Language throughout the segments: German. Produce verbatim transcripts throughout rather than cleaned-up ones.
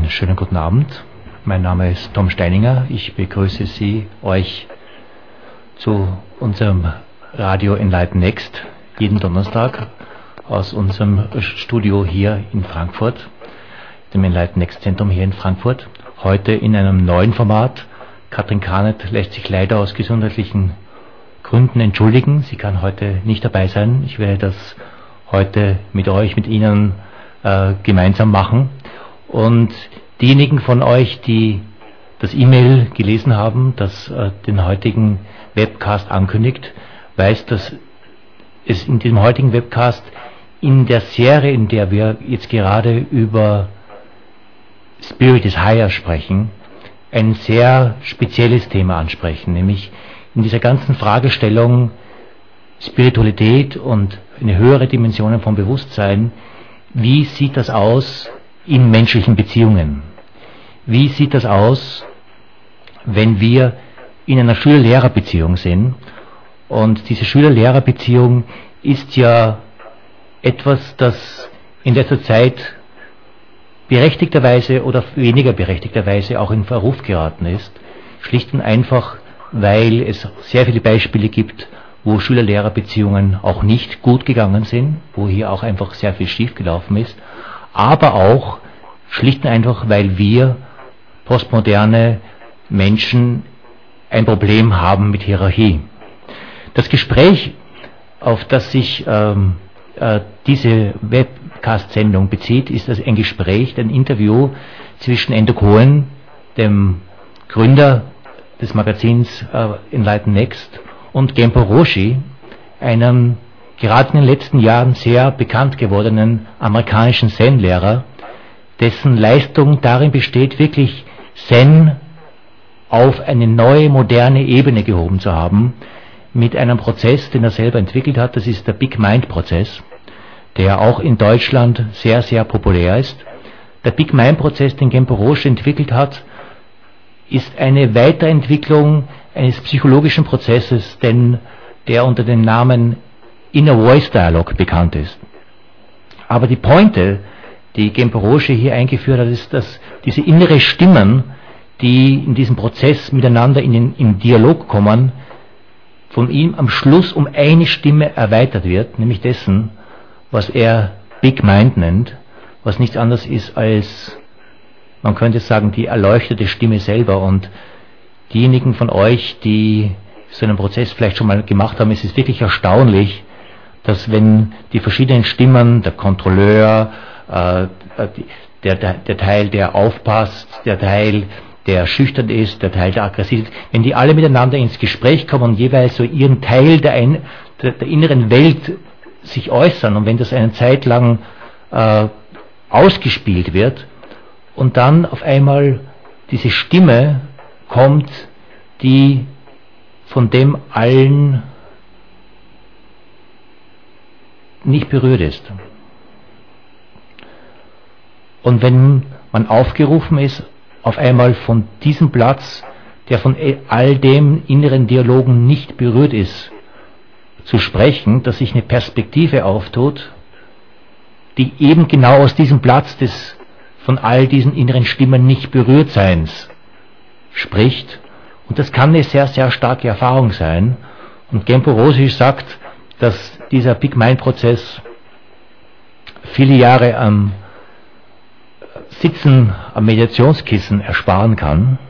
Einen schönen guten Abend. Mein Name ist Tom Steininger. Ich begrüße Sie, euch zu unserem Radio Enlighten Next jeden Donnerstag aus unserem Studio hier in Frankfurt, dem Enlighten Next Zentrum hier in Frankfurt. Heute in einem neuen Format. Katrin Kahnert lässt sich leider aus gesundheitlichen Gründen entschuldigen. Sie kann heute nicht dabei sein. Ich werde das heute mit euch, mit Ihnen äh, gemeinsam machen. Und diejenigen von euch, die das E-Mail gelesen haben, das äh, den heutigen Webcast ankündigt, weiß, dass es in dem heutigen Webcast in der Serie, in der wir jetzt gerade über Spirit is Higher sprechen, ein sehr spezielles Thema ansprechen, nämlich in dieser ganzen Fragestellung Spiritualität und eine höhere Dimension vom Bewusstsein. Wie sieht das aus in menschlichen Beziehungen? Wie sieht das aus, wenn wir in einer Schüler-Lehrer-Beziehung sind? Und diese Schüler-Lehrer-Beziehung ist ja etwas, das in letzter Zeit berechtigterweise oder weniger berechtigterweise auch in Verruf geraten ist. Schlicht und einfach, weil es sehr viele Beispiele gibt, wo Schüler-Lehrer-Beziehungen auch nicht gut gegangen sind, wo hier auch einfach sehr viel schiefgelaufen ist, aber auch schlicht und einfach, weil wir postmoderne Menschen ein Problem haben mit Hierarchie. Das Gespräch, auf das sich ähm, äh, diese Webcast-Sendung bezieht, ist also ein Gespräch, ein Interview zwischen Endo Cohen, dem Gründer des Magazins äh, Enlighten Next, und Genpo Roshi, einem gerade in den letzten Jahren sehr bekannt gewordenen amerikanischen Zen-Lehrer, dessen Leistung darin besteht, wirklich Zen auf eine neue, moderne Ebene gehoben zu haben, mit einem Prozess, den er selber entwickelt hat. Das ist der Big Mind Prozess, der auch in Deutschland sehr, sehr populär ist. Der Big Mind Prozess, den Genpo Roshi entwickelt hat, ist eine Weiterentwicklung eines psychologischen Prozesses, denn der unter dem Namen Inner Voice Dialogue bekannt ist. Aber die Pointe, die Genpo Roshi hier eingeführt hat, ist, dass diese innere Stimmen, die in diesem Prozess miteinander in den, in Dialog kommen, von ihm am Schluss um eine Stimme erweitert wird, nämlich dessen, was er Big Mind nennt, was nichts anderes ist als, man könnte sagen, die erleuchtete Stimme selber. Und diejenigen von euch, die so einen Prozess vielleicht schon mal gemacht haben, es ist wirklich erstaunlich, dass wenn die verschiedenen Stimmen, der Kontrolleur, äh, der, der, der Teil, der aufpasst, der Teil, der schüchtern ist, der Teil, der aggressiv ist, wenn die alle miteinander ins Gespräch kommen und jeweils so ihren Teil der, ein, der, der inneren Welt sich äußern, und wenn das eine Zeit lang äh, ausgespielt wird und dann auf einmal diese Stimme kommt, die von dem allen nicht berührt ist. Und wenn man aufgerufen ist, auf einmal von diesem Platz, der von all dem inneren Dialogen nicht berührt ist, zu sprechen, dass sich eine Perspektive auftut, die eben genau aus diesem Platz des von all diesen inneren Stimmen nicht berührt Seins spricht. Und das kann eine sehr, sehr starke Erfahrung sein. Und Genpo Roshi sagt, dass dieser Big Mind Prozess viele Jahre am Sitzen am Meditationskissen ersparen kann.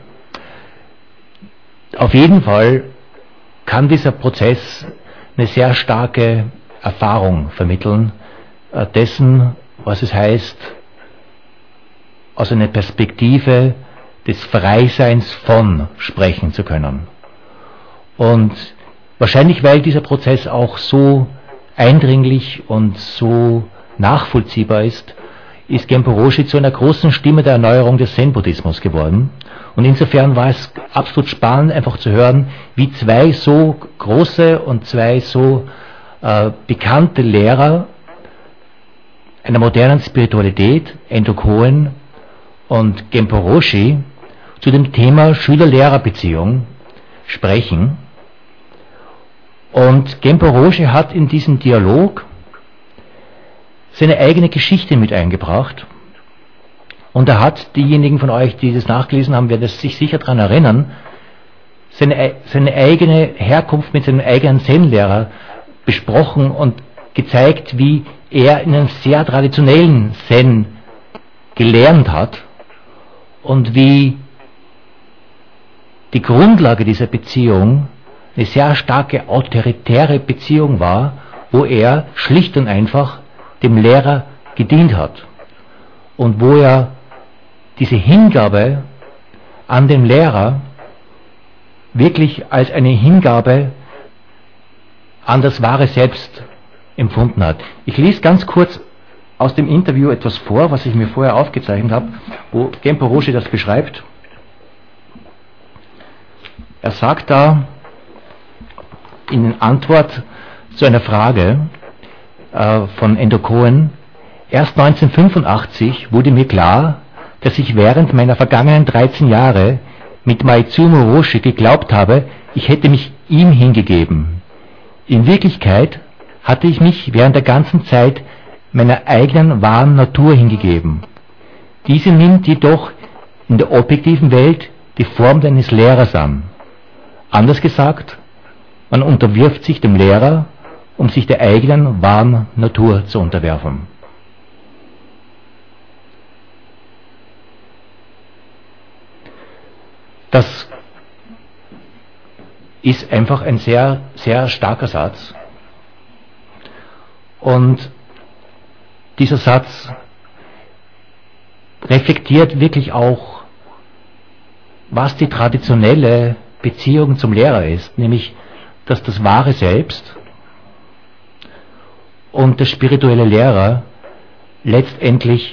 Auf jeden Fall kann dieser Prozess eine sehr starke Erfahrung vermitteln, äh, dessen, was es heißt, aus einer Perspektive des Freiseins von sprechen zu können. Und wahrscheinlich, weil dieser Prozess auch so eindringlich und so nachvollziehbar ist, ist Genpo Roshi zu einer großen Stimme der Erneuerung des Zen-Buddhismus geworden. Und insofern war es absolut spannend, einfach zu hören, wie zwei so große und zwei so äh, bekannte Lehrer einer modernen Spiritualität, Endo Cohen und Genpo Roshi, zu dem Thema Schüler-Lehrer-Beziehung sprechen. Und Genpo Roshi hat in diesem Dialog seine eigene Geschichte mit eingebracht Und er hat, diejenigen von euch, die das nachgelesen haben, werden sich sicher daran erinnern, seine, seine eigene Herkunft mit seinem eigenen Zen-Lehrer besprochen und gezeigt, wie er in einem sehr traditionellen Zen gelernt hat und wie die Grundlage dieser Beziehung eine sehr starke autoritäre Beziehung war, wo er schlicht und einfach dem Lehrer gedient hat und wo er diese Hingabe an den Lehrer wirklich als eine Hingabe an das wahre Selbst empfunden hat. Ich lese ganz kurz aus dem Interview etwas vor, was ich mir vorher aufgezeichnet habe, wo Genpo Roshi das beschreibt. Er sagt da in Antwort zu einer Frage äh, von Endo Cohen: Erst neunzehnhundertfünfundachtzig wurde mir klar, dass ich während meiner vergangenen dreizehn Jahre mit Maitsumo Roshi geglaubt habe, ich hätte mich ihm hingegeben. In Wirklichkeit hatte ich mich während der ganzen Zeit meiner eigenen wahren Natur hingegeben. Diese nimmt jedoch in der objektiven Welt die Form eines Lehrers an. Anders gesagt, man unterwirft sich dem Lehrer, um sich der eigenen wahren Natur zu unterwerfen. Das ist einfach ein sehr, sehr starker Satz. Und dieser Satz reflektiert wirklich auch, was die traditionelle Beziehung zum Lehrer ist, nämlich, dass das wahre Selbst und der spirituelle Lehrer letztendlich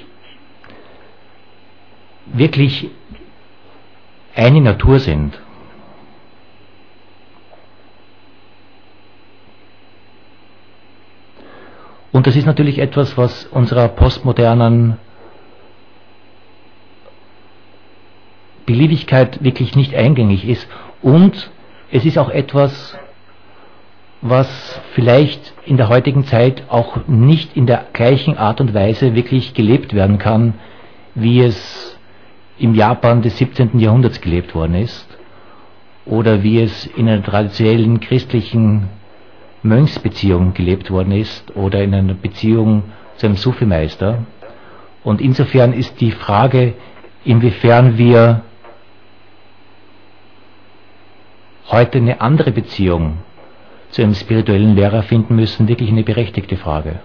wirklich eine Natur sind. Und das ist natürlich etwas, was unserer postmodernen Beliebigkeit wirklich nicht eingängig ist. Und es ist auch etwas, was vielleicht in der heutigen Zeit auch nicht in der gleichen Art und Weise wirklich gelebt werden kann, wie es im Japan des siebzehnten Jahrhunderts gelebt worden ist oder wie es in einer traditionellen christlichen Mönchsbeziehung gelebt worden ist oder in einer Beziehung zu einem Sufi-Meister. Und insofern ist die Frage, inwiefern wir heute eine andere Beziehung zu einem spirituellen Lehrer finden müssen, wirklich eine berechtigte Frage.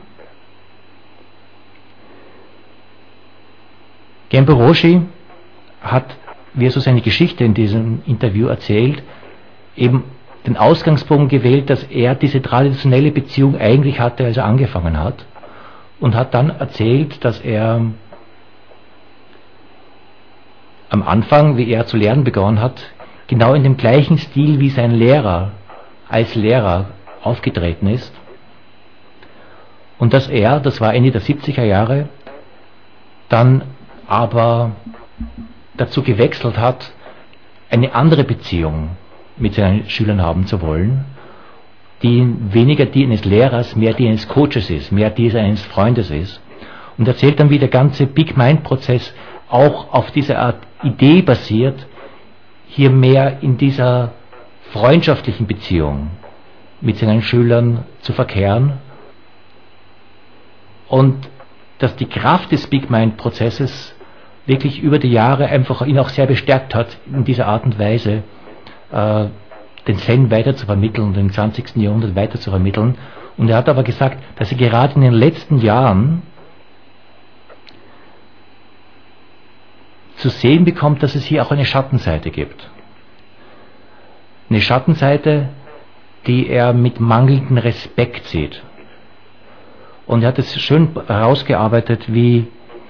Genpo Roshi hat, wie er so seine Geschichte in diesem Interview erzählt, eben den Ausgangspunkt gewählt, dass er diese traditionelle Beziehung eigentlich hatte, als er angefangen hat, und hat dann erzählt, dass er am Anfang, wie er zu lernen begonnen hat, genau in dem gleichen Stil wie sein Lehrer als Lehrer aufgetreten ist und dass er, das war Ende der siebziger Jahre, dann aber dazu gewechselt hat, eine andere Beziehung mit seinen Schülern haben zu wollen, die weniger die eines Lehrers, mehr die eines Coaches ist, mehr die eines Freundes ist. Und erzählt dann, wie der ganze Big Mind Prozess auch auf dieser Art Idee basiert, hier mehr in dieser freundschaftlichen Beziehung mit seinen Schülern zu verkehren und dass die Kraft des Big Mind Prozesses wirklich über die Jahre einfach ihn auch sehr bestärkt hat, in dieser Art und Weise äh, den Zen weiter zu vermitteln, den zwanzigsten Jahrhundert weiter zu vermitteln. Und er hat aber gesagt, dass er gerade in den letzten Jahren zu sehen bekommt, dass es hier auch eine Schattenseite gibt. Eine Schattenseite, die er mit mangelndem Respekt sieht. Und er hat es schön herausgearbeitet, wie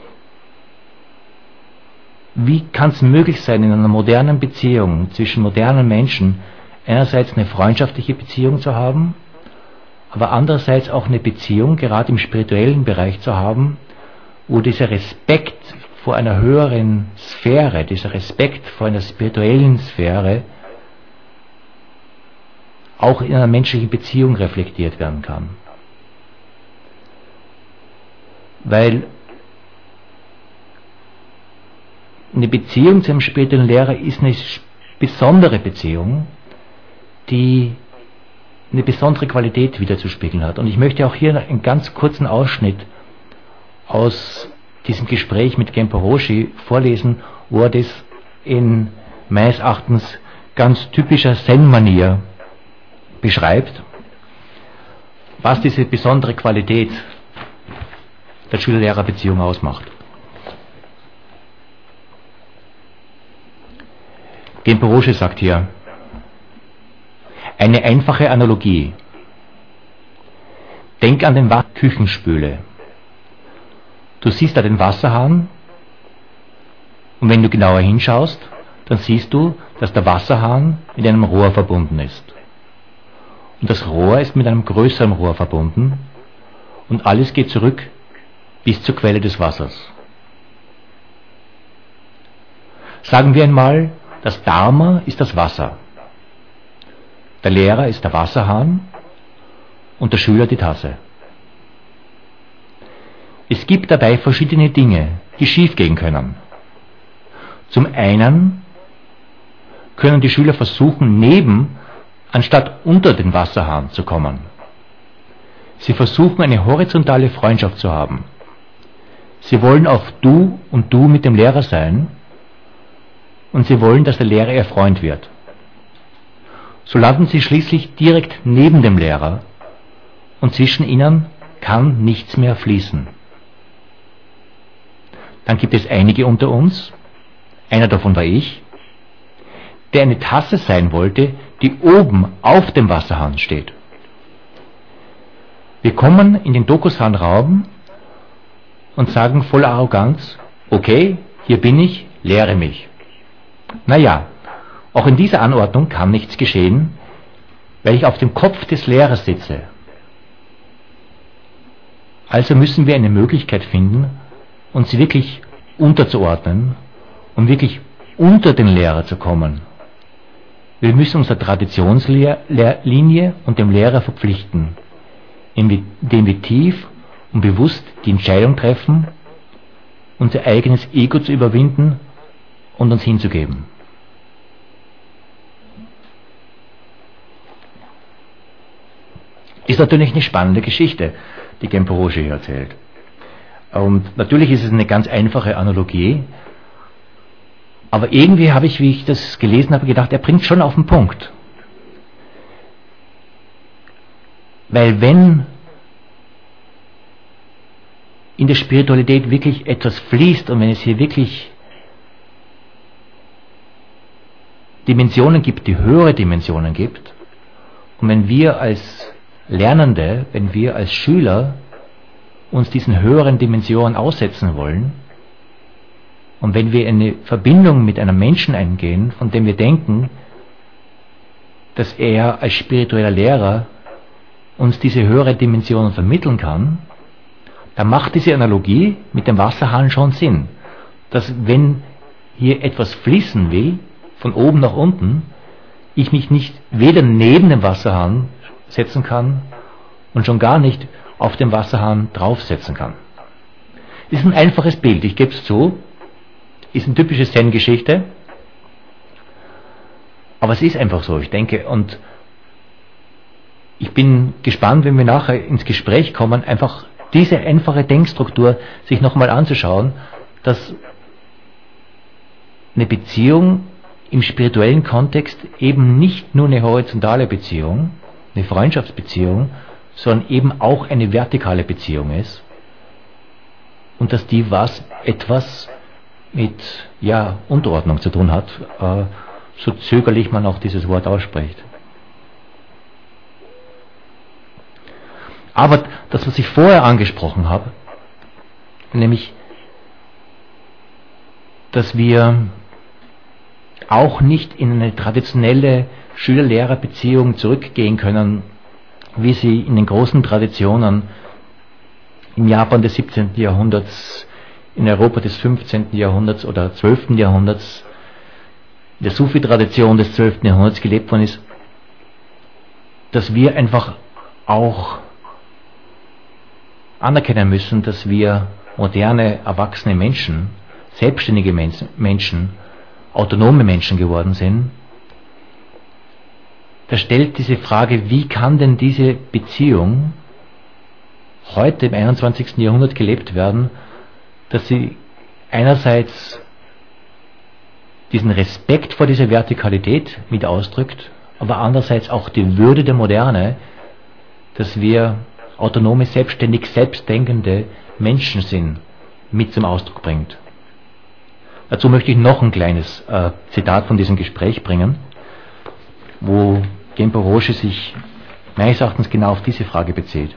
wie kann es möglich sein, in einer modernen Beziehung zwischen modernen Menschen einerseits eine freundschaftliche Beziehung zu haben, aber andererseits auch eine Beziehung, gerade im spirituellen Bereich zu haben, wo dieser Respekt vor einer höheren Sphäre, dieser Respekt vor einer spirituellen Sphäre auch in einer menschlichen Beziehung reflektiert werden kann. Weil eine Beziehung zu einem spirituellen Lehrer ist eine besondere Beziehung, die eine besondere Qualität widerzuspiegeln hat. Und ich möchte auch hier einen ganz kurzen Ausschnitt aus diesem Gespräch mit Genpo Roshi vorlesen, wo er das in meines Erachtens ganz typischer Zen-Manier beschreibt, was diese besondere Qualität der Schüler-Lehrer-Beziehung ausmacht. Genpo Roshi sagt hier, eine einfache Analogie. Denk an den Wa- Küchenspüle. Du siehst da den Wasserhahn und wenn du genauer hinschaust, dann siehst du, dass der Wasserhahn mit einem Rohr verbunden ist. Und das Rohr ist mit einem größeren Rohr verbunden und alles geht zurück bis zur Quelle des Wassers. Sagen wir einmal, das Dharma ist das Wasser. Der Lehrer ist der Wasserhahn und der Schüler die Tasse. Es gibt dabei verschiedene Dinge, die schiefgehen können. Zum einen können die Schüler versuchen, neben anstatt unter den Wasserhahn zu kommen. Sie versuchen, eine horizontale Freundschaft zu haben. Sie wollen auf Du und Du mit dem Lehrer sein und sie wollen, dass der Lehrer ihr Freund wird. So landen sie schließlich direkt neben dem Lehrer und zwischen ihnen kann nichts mehr fließen. Dann gibt es einige unter uns, einer davon war ich, der eine Tasse sein wollte, die oben auf dem Wasserhahn steht. Wir kommen in den Dokusan-Raum und sagen voller Arroganz, okay, hier bin ich, lehre mich. Naja, auch in dieser Anordnung kann nichts geschehen, weil ich auf dem Kopf des Lehrers sitze. Also müssen wir eine Möglichkeit finden, uns wirklich unterzuordnen, um wirklich unter den Lehrer zu kommen. Wir müssen unsere Traditionslinie und dem Lehrer verpflichten, indem wir tief und bewusst die Entscheidung treffen, unser eigenes Ego zu überwinden und uns hinzugeben. Ist natürlich eine spannende Geschichte, die Genpo Roshi hier erzählt. Und natürlich ist es eine ganz einfache Analogie, aber irgendwie habe ich, wie ich das gelesen habe, gedacht, er bringt schon auf den Punkt. Weil wenn in der Spiritualität wirklich etwas fließt und wenn es hier wirklich Dimensionen gibt, die höhere Dimensionen gibt, und wenn wir als Lernende, wenn wir als Schüler uns diesen höheren Dimensionen aussetzen wollen und wenn wir eine Verbindung mit einem Menschen eingehen, von dem wir denken, dass er als spiritueller Lehrer uns diese höhere Dimension vermitteln kann, dann macht diese Analogie mit dem Wasserhahn schon Sinn. Dass wenn hier etwas fließen will, von oben nach unten, ich mich nicht weder neben dem Wasserhahn setzen kann und schon gar nicht auf dem Wasserhahn draufsetzen kann. Ist ein einfaches Bild, ich gebe es zu, ist eine typische Zen-Geschichte, aber es ist einfach so, ich denke, und ich bin gespannt, wenn wir nachher ins Gespräch kommen, einfach diese einfache Denkstruktur sich nochmal anzuschauen, dass eine Beziehung im spirituellen Kontext eben nicht nur eine horizontale Beziehung, eine Freundschaftsbeziehung, sondern eben auch eine vertikale Beziehung ist und dass die was etwas mit ja, Unterordnung zu tun hat, äh, so zögerlich man auch dieses Wort ausspricht. Aber das, was ich vorher angesprochen habe, nämlich, dass wir auch nicht in eine traditionelle Schüler-Lehrer-Beziehung zurückgehen können, wie sie in den großen Traditionen im Japan des siebzehnten Jahrhunderts, in Europa des fünfzehnten Jahrhunderts oder zwölften Jahrhunderts, in der Sufi-Tradition des zwölften Jahrhunderts gelebt worden ist, dass wir einfach auch anerkennen müssen, dass wir moderne, erwachsene Menschen selbstständige Menschen, autonome Menschen geworden sind, da stellt diese Frage, wie kann denn diese Beziehung heute im einundzwanzigsten Jahrhundert gelebt werden, dass sie einerseits diesen Respekt vor dieser Vertikalität mit ausdrückt, aber andererseits auch die Würde der Moderne, dass wir autonome, selbstständig, selbstdenkende Menschen sind, mit zum Ausdruck bringt. Dazu möchte ich noch ein kleines äh, Zitat von diesem Gespräch bringen, wo Genpo-Roshi sich meines Erachtens genau auf diese Frage bezieht.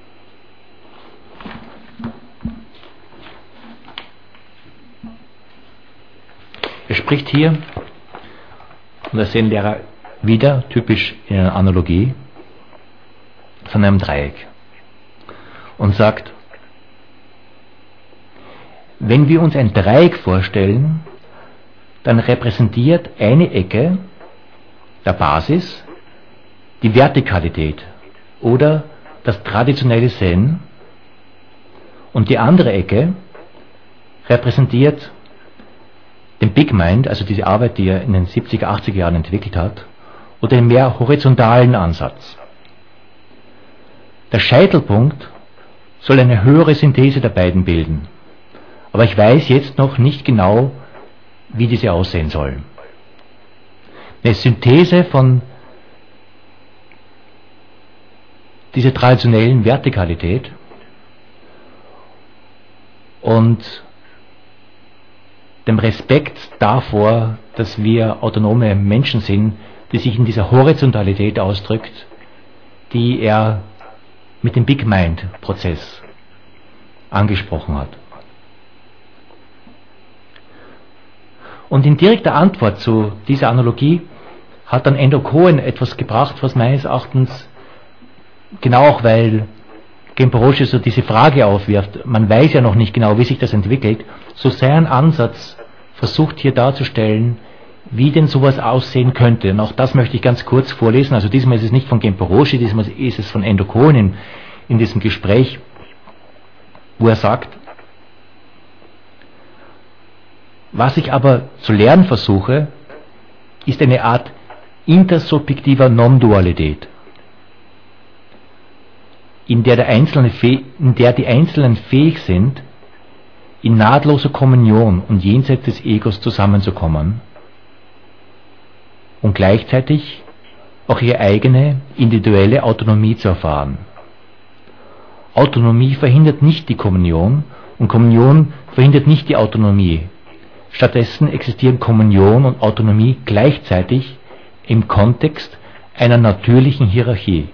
Er spricht hier, und das sehen Lehrer wieder, typisch in einer Analogie, von einem Dreieck und sagt, wenn wir uns ein Dreieck vorstellen, dann repräsentiert eine Ecke der Basis die Vertikalität oder das traditionelle Zen und die andere Ecke repräsentiert den Big Mind, also diese Arbeit, die er in den siebziger, achtziger Jahren entwickelt hat, oder den mehr horizontalen Ansatz. Der Scheitelpunkt soll eine höhere Synthese der beiden bilden. Aber ich weiß jetzt noch nicht genau, wie diese aussehen soll. Eine Synthese von dieser traditionellen Vertikalität und dem Respekt davor, dass wir autonome Menschen sind, die sich in dieser Horizontalität ausdrückt, die er mit dem Big Mind Prozess angesprochen hat. Und in direkter Antwort zu dieser Analogie hat dann Endo Cohen etwas gebracht, was meines Erachtens, genau auch weil Genpo-Roshi so diese Frage aufwirft, man weiß ja noch nicht genau, wie sich das entwickelt, so sein Ansatz versucht hier darzustellen, wie denn sowas aussehen könnte. Und auch das möchte ich ganz kurz vorlesen. Also diesmal ist es nicht von Genpo-Roshi, diesmal ist es von Endo Cohen in, in diesem Gespräch, wo er sagt, was ich aber zu lernen versuche, ist eine Art intersubjektiver Non-Dualität, in der, der Einzelne, in der die Einzelnen fähig sind, in nahtloser Kommunion und jenseits des Egos zusammenzukommen und gleichzeitig auch ihre eigene individuelle Autonomie zu erfahren. Autonomie verhindert nicht die Kommunion und Kommunion verhindert nicht die Autonomie. Stattdessen existieren Kommunion und Autonomie gleichzeitig im Kontext einer natürlichen Hierarchie.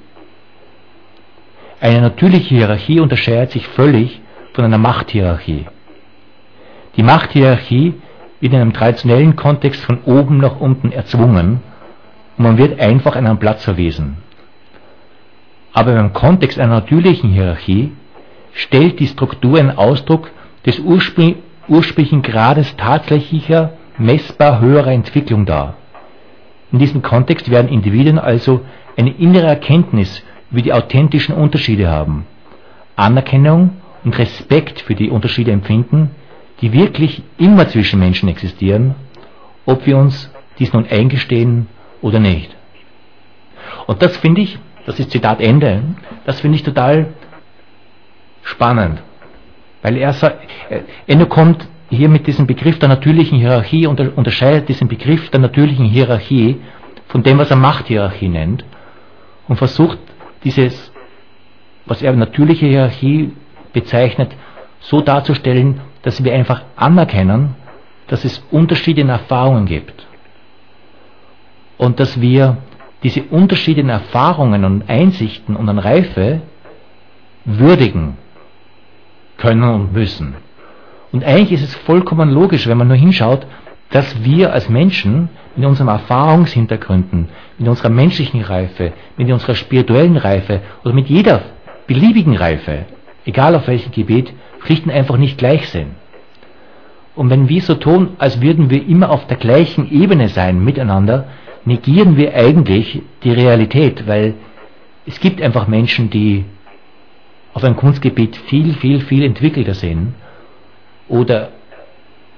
Eine natürliche Hierarchie unterscheidet sich völlig von einer Machthierarchie. Die Machthierarchie wird in einem traditionellen Kontext von oben nach unten erzwungen und man wird einfach einen Platz verwiesen. Aber im Kontext einer natürlichen Hierarchie stellt die Struktur einen Ausdruck des urspr- ursprünglichen Grades tatsächlicher, messbar höherer Entwicklung dar. In diesem Kontext werden Individuen also eine innere Erkenntnis über die authentischen Unterschiede haben, Anerkennung und Respekt für die Unterschiede empfinden, die wirklich immer zwischen Menschen existieren, ob wir uns dies nun eingestehen oder nicht. Und das finde ich, das ist Zitat Ende, das finde ich total spannend, weil er sagt, Ende kommt hier mit diesem Begriff der natürlichen Hierarchie und unterscheidet diesen Begriff der natürlichen Hierarchie von dem, was er Machthierarchie nennt und versucht dieses, was er natürliche Hierarchie bezeichnet, so darzustellen, dass wir einfach anerkennen, dass es Unterschiede in Erfahrungen gibt und dass wir diese Unterschiede in Erfahrungen und Einsichten und an Reife würdigen können und müssen. Und eigentlich ist es vollkommen logisch, wenn man nur hinschaut, dass wir als Menschen mit unseren Erfahrungshintergründen, mit unserer menschlichen Reife, mit unserer spirituellen Reife oder mit jeder beliebigen Reife, egal auf welchem Gebiet, schlicht und einfach nicht gleich sind. Und wenn wir so tun, als würden wir immer auf der gleichen Ebene sein miteinander, negieren wir eigentlich die Realität, weil es gibt einfach Menschen, die auf einem Kunstgebiet viel, viel, viel entwickelter sind oder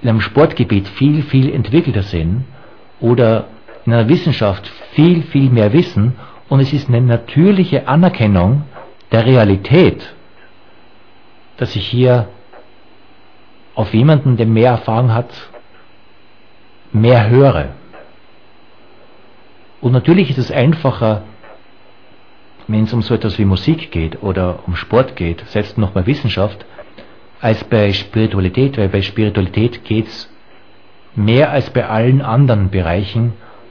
in einem Sportgebiet viel, viel entwickelter sind oder in einer Wissenschaft viel, viel mehr wissen, und es ist eine natürliche Anerkennung der Realität, dass ich hier auf jemanden, der mehr Erfahrung hat, mehr höre. Und natürlich ist es einfacher, wenn es um so etwas wie Musik geht oder um Sport geht, selbst noch bei Wissenschaft, als bei Spiritualität, weil bei Spiritualität geht es mehr als bei allen anderen Bereichen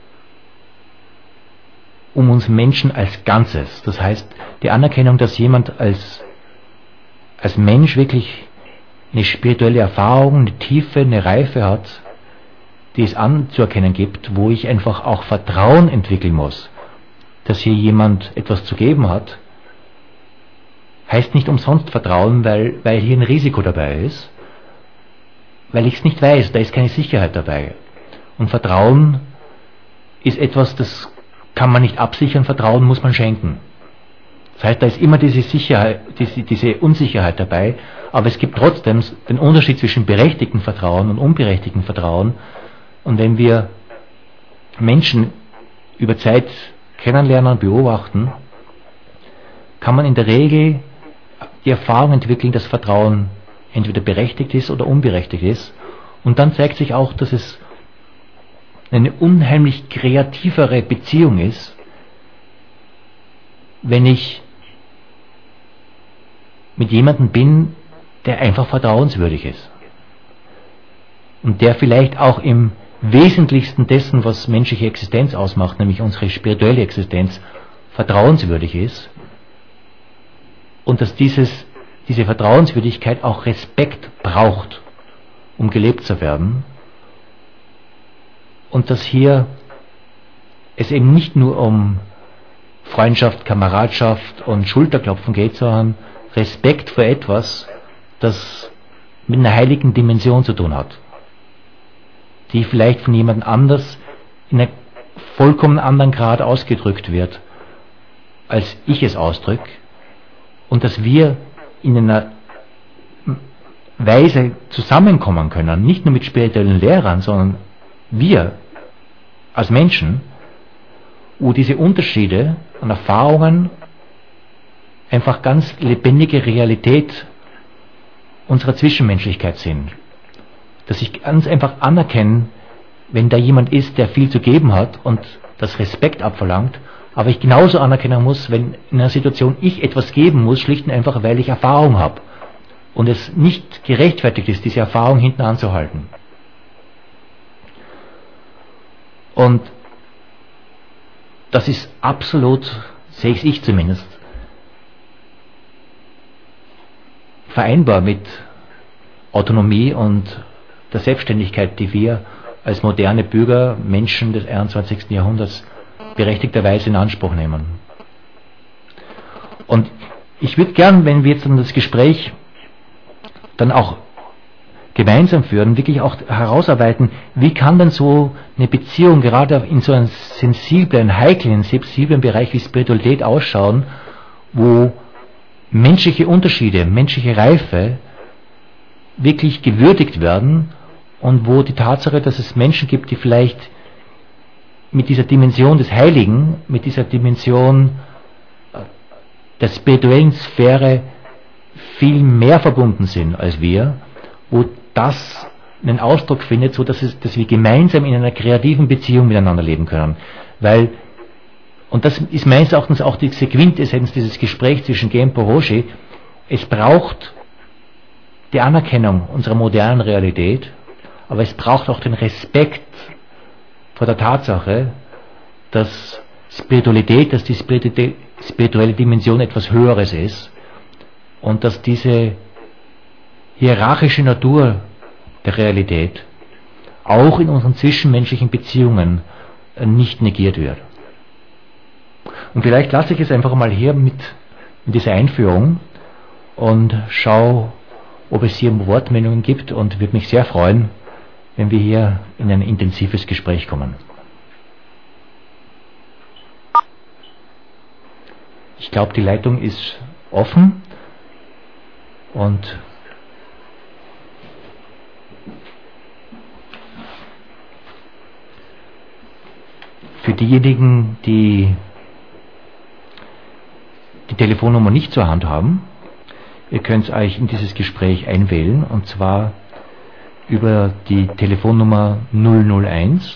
um uns Menschen als Ganzes. Das heißt, die Anerkennung, dass jemand als, als Mensch wirklich eine spirituelle Erfahrung, eine Tiefe, eine Reife hat, die es anzuerkennen gibt, wo ich einfach auch Vertrauen entwickeln muss, dass hier jemand etwas zu geben hat, heißt nicht umsonst Vertrauen, weil, weil hier ein Risiko dabei ist, weil ich es nicht weiß, da ist keine Sicherheit dabei. Und Vertrauen ist etwas, das kann man nicht absichern, Vertrauen muss man schenken. Das heißt, da ist immer diese Sicherheit, diese, diese Unsicherheit dabei, aber es gibt trotzdem den Unterschied zwischen berechtigtem Vertrauen und unberechtigtem Vertrauen. Und wenn wir Menschen über Zeit kennenlernen und beobachten, kann man in der Regel die Erfahrung entwickeln, dass Vertrauen entweder berechtigt ist oder unberechtigt ist. Und dann zeigt sich auch, dass es eine unheimlich kreativere Beziehung ist, wenn ich mit jemandem bin, der einfach vertrauenswürdig ist. Und der vielleicht auch im Wesentlichsten dessen, was menschliche Existenz ausmacht, nämlich unsere spirituelle Existenz, vertrauenswürdig ist. Und dass dieses, diese Vertrauenswürdigkeit auch Respekt braucht, um gelebt zu werden. Und dass hier es eben nicht nur um Freundschaft, Kameradschaft und Schulterklopfen geht, sondern Respekt für etwas, das mit einer heiligen Dimension zu tun hat, die vielleicht von jemand anders in einem vollkommen anderen Grad ausgedrückt wird, als ich es ausdrücke, und dass wir in einer Weise zusammenkommen können, nicht nur mit spirituellen Lehrern, sondern wir als Menschen, wo diese Unterschiede an Erfahrungen einfach ganz lebendige Realität unserer Zwischenmenschlichkeit sind. Dass ich ganz einfach anerkenne, wenn da jemand ist, der viel zu geben hat und das Respekt abverlangt, aber ich genauso anerkennen muss, wenn in einer Situation ich etwas geben muss, schlicht und einfach, weil ich Erfahrung habe und es nicht gerechtfertigt ist, diese Erfahrung hinten anzuhalten. Und das ist absolut, sehe ich zumindest, vereinbar mit Autonomie und der Selbstständigkeit, die wir als moderne Bürger, Menschen des einundzwanzigsten Jahrhunderts berechtigterweise in Anspruch nehmen. Und ich würde gern, wenn wir jetzt dann das Gespräch dann auch gemeinsam führen, wirklich auch herausarbeiten, wie kann denn so eine Beziehung gerade in so einem sensiblen, heiklen, sensiblen Bereich wie Spiritualität ausschauen, wo menschliche Unterschiede, menschliche Reife wirklich gewürdigt werden und wo die Tatsache, dass es Menschen gibt, die vielleicht mit dieser Dimension des Heiligen, mit dieser Dimension der spirituellen Sphäre viel mehr verbunden sind als wir, wo das einen Ausdruck findet, so dass, es, dass wir gemeinsam in einer kreativen Beziehung miteinander leben können. Weil, und das ist meines Erachtens auch diese Quintessenz dieses Gesprächs zwischen Genpo Roshi, es braucht die Anerkennung unserer modernen Realität, aber es braucht auch den Respekt vor der Tatsache, dass Spiritualität, dass die spirituelle Dimension etwas Höheres ist und dass diese hierarchische Natur der Realität auch in unseren zwischenmenschlichen Beziehungen nicht negiert wird. Und vielleicht lasse ich es einfach mal hier mit, mit dieser Einführung und schaue, ob es hier Wortmeldungen gibt, und würde mich sehr freuen, wenn wir hier in ein intensives Gespräch kommen. Ich glaube, die Leitung ist offen und für diejenigen, die die Telefonnummer nicht zur Hand haben, ihr könnt euch in dieses Gespräch einwählen, und zwar über die Telefonnummer null null eins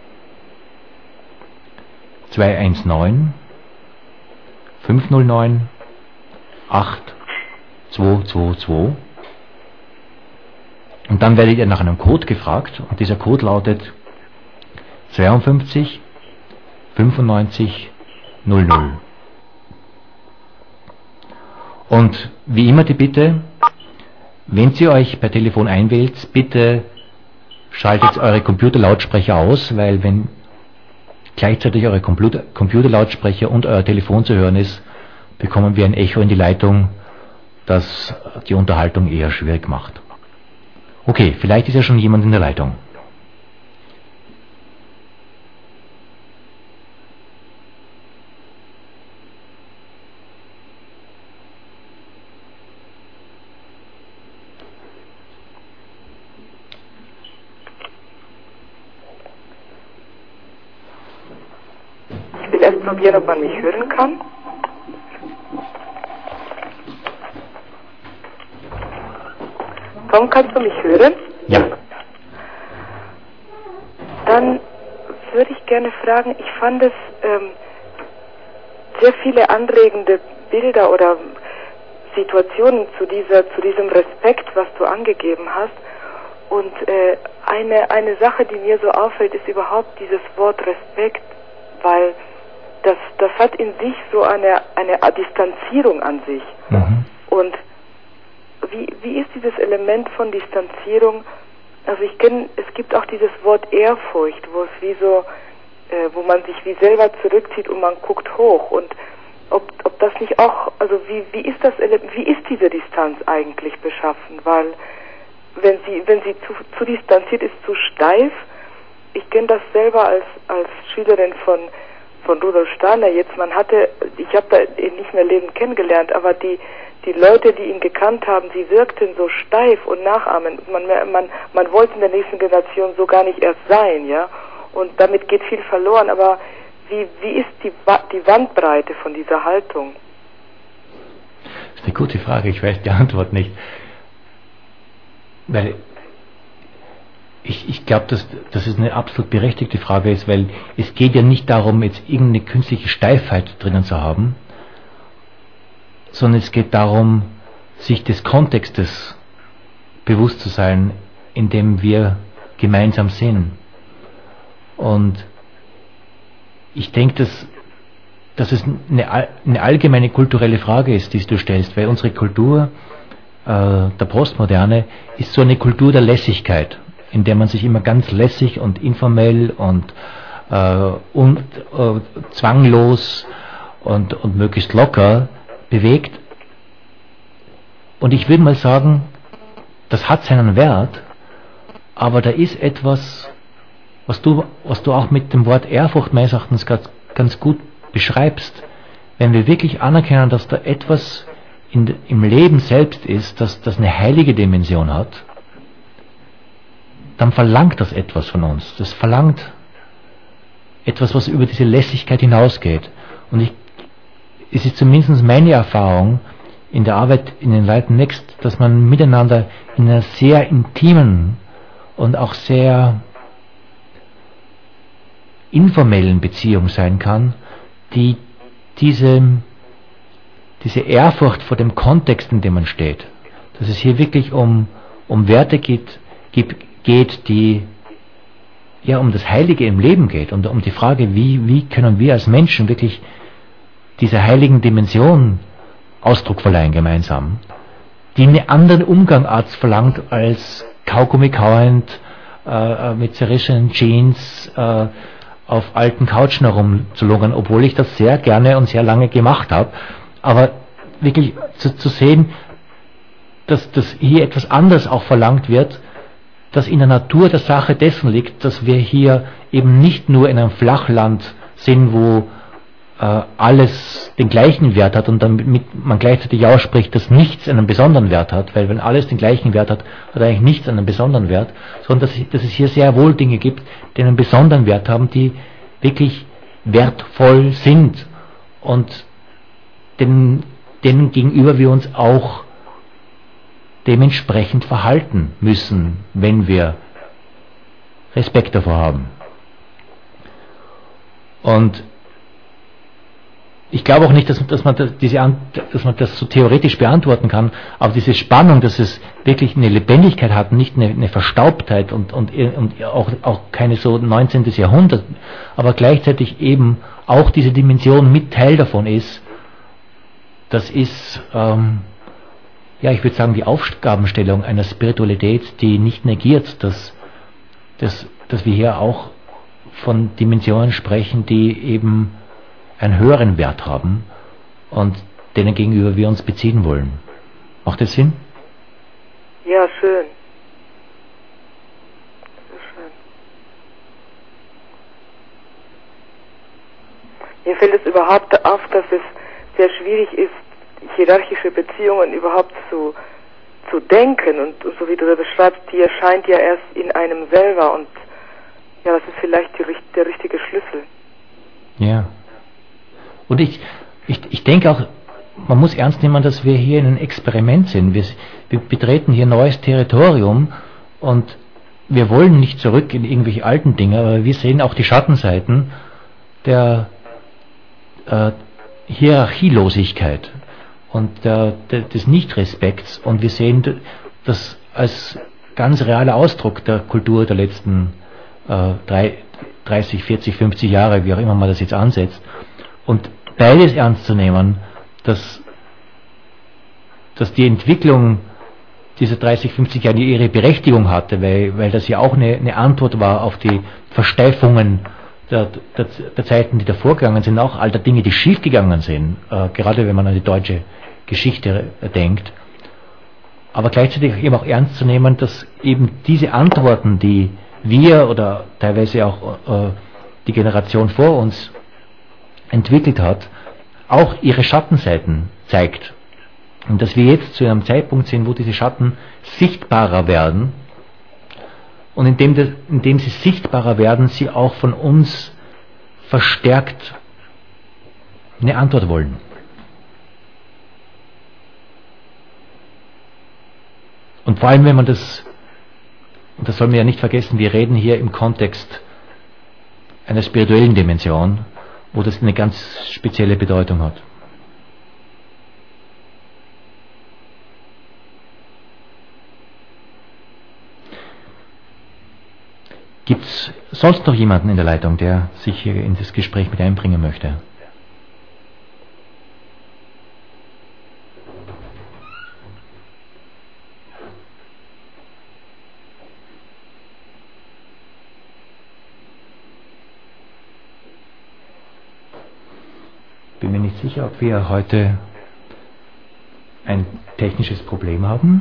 zwei eins neun fünf null neun acht zwei zwei zwei, und dann werdet ihr nach einem Code gefragt, und dieser Code lautet zweiundfünfzig fünfundneunzig null null. Und wie immer die Bitte, wenn ihr euch per Telefon einwählt, bitte schaltet eure Computerlautsprecher aus, weil wenn gleichzeitig eure Computer, Computerlautsprecher und euer Telefon zu hören ist, bekommen wir ein Echo in die Leitung, das die Unterhaltung eher schwierig macht. Okay, vielleicht ist ja schon jemand in der Leitung. Ich will erst probieren, ob man mich hören kann. Tom, kannst du mich hören? Ja. Dann würde ich gerne fragen, ich fand es ähm, sehr viele anregende Bilder oder Situationen zu dieser, zu diesem Respekt, was du angegeben hast. Und äh, eine, eine Sache, die mir so auffällt, ist überhaupt dieses Wort Respekt, weil das, das hat in sich so eine, eine Distanzierung an sich. Mhm. Und wie, wie ist dieses Element von Distanzierung? Also ich kenne, es gibt auch dieses Wort Ehrfurcht, wo es wie so, äh, wo man sich wie selber zurückzieht und man guckt hoch. Und ob, ob das nicht auch, also wie, wie ist das, wie ist diese Distanz eigentlich beschaffen? Weil wenn sie, wenn sie zu, zu distanziert ist, zu steif. Ich kenne das selber als, als Schülerin von, von Rudolf Steiner jetzt. Man hatte, ich habe da ihn nicht mehr lebend kennengelernt, aber die, die Leute, die ihn gekannt haben, sie wirkten so steif und nachahmend. Man, man, man wollte in der nächsten Generation so gar nicht erst sein, ja. Und damit geht viel verloren. Aber wie, wie ist die, die Bandbreite von dieser Haltung? Das ist eine gute Frage, ich weiß die Antwort nicht. Weil ich, ich glaube, dass, dass es eine absolut berechtigte Frage ist, weil es geht ja nicht darum, jetzt irgendeine künstliche Steifheit drinnen zu haben, sondern es geht darum, sich des Kontextes bewusst zu sein, in dem wir gemeinsam sind. Und ich denke, dass, dass es eine, eine allgemeine kulturelle Frage ist, die du stellst, weil unsere Kultur äh, der Postmoderne ist so eine Kultur der Lässigkeit, in der man sich immer ganz lässig und informell und, äh, und äh, zwanglos und, und möglichst locker bewegt. Und ich würde mal sagen, das hat seinen Wert, aber da ist etwas, was du, was du auch mit dem Wort Ehrfurcht meines Erachtens ganz, ganz gut beschreibst. Wenn wir wirklich anerkennen, dass da etwas in, im Leben selbst ist, dass das eine heilige Dimension hat, dann verlangt das etwas von uns. Das verlangt etwas, was über diese Lässigkeit hinausgeht. Und ich, es ist zumindest meine Erfahrung in der Arbeit in den Leiten Next, dass man miteinander in einer sehr intimen und auch sehr informellen Beziehung sein kann, die diese, diese Ehrfurcht vor dem Kontext, in dem man steht, dass es hier wirklich um, um Werte geht, geht, die ja um das Heilige im Leben geht und um die Frage, wie, wie können wir als Menschen wirklich dieser heiligen Dimension Ausdruck verleihen gemeinsam, die einen anderen Umgangart verlangt als Kaugummi kauend, äh, mit zerrissenen Jeans, äh, auf alten Couchen herumzulungern, obwohl ich das sehr gerne und sehr lange gemacht habe. Aber wirklich zu, zu sehen, dass, dass hier etwas anderes auch verlangt wird, das in der Natur der Sache dessen liegt, dass wir hier eben nicht nur in einem Flachland sind, wo äh, alles den gleichen Wert hat und damit man gleichzeitig ausspricht, dass nichts einen besonderen Wert hat, weil wenn alles den gleichen Wert hat, hat eigentlich nichts einen besonderen Wert, sondern dass, dass es hier sehr wohl Dinge gibt, die einen besonderen Wert haben, die wirklich wertvoll sind und denen, denen gegenüber wir uns auch dementsprechend verhalten müssen, wenn wir Respekt davor haben. Und ich glaube auch nicht, dass, dass, man das, diese, dass man das so theoretisch beantworten kann, aber diese Spannung, dass es wirklich eine Lebendigkeit hat, nicht eine, eine Verstaubtheit und, und, und auch, auch keine so neunzehnten. Jahrhundert, aber gleichzeitig eben auch diese Dimension mit Teil davon ist, das ist, ähm, ja, ich würde sagen, die Aufgabenstellung einer Spiritualität, die nicht negiert, dass, dass, dass wir hier auch von Dimensionen sprechen, die eben einen höheren Wert haben und denen gegenüber wir uns beziehen wollen. Macht das Sinn? Ja, schön. Sehr schön. Mir fällt es überhaupt auf, dass es sehr schwierig ist, hierarchische Beziehungen überhaupt zu, zu denken und, und so wie du das beschreibst, die erscheint ja erst in einem selber und ja, das ist vielleicht die, der richtige Schlüssel. Ja. Und ich, ich, ich denke auch, man muss ernst nehmen, dass wir hier in einem Experiment sind. Wir, wir betreten hier neues Territorium und wir wollen nicht zurück in irgendwelche alten Dinge, aber wir sehen auch die Schattenseiten der äh, Hierarchielosigkeit und der, der, des Nichtrespekts und wir sehen das als ganz realer Ausdruck der Kultur der letzten äh, drei, dreißig, vierzig, fünfzig Jahre, wie auch immer man das jetzt ansetzt. Und beides ernst zu nehmen, dass, dass die Entwicklung dieser dreißig, fünfzig Jahre ihre Berechtigung hatte, weil, weil das ja auch eine, eine Antwort war auf die Versteifungen der, der, der Zeiten, die davor gegangen sind, auch all der Dinge, die schiefgegangen sind, äh, gerade wenn man an die deutsche Geschichte äh, denkt. Aber gleichzeitig eben auch ernst zu nehmen, dass eben diese Antworten, die wir oder teilweise auch äh, die Generation vor uns entwickelt hat, auch ihre Schattenseiten zeigt. Und dass wir jetzt zu einem Zeitpunkt sind, wo diese Schatten sichtbarer werden und indem, das, indem sie sichtbarer werden, sie auch von uns verstärkt eine Antwort wollen. Und vor allem, wenn man das, und das soll man ja nicht vergessen, wir reden hier im Kontext einer spirituellen Dimension, wo das eine ganz spezielle Bedeutung hat. Gibt es sonst noch jemanden in der Leitung, der sich hier in das Gespräch mit einbringen möchte? Bin mir nicht sicher, ob wir heute ein technisches Problem haben.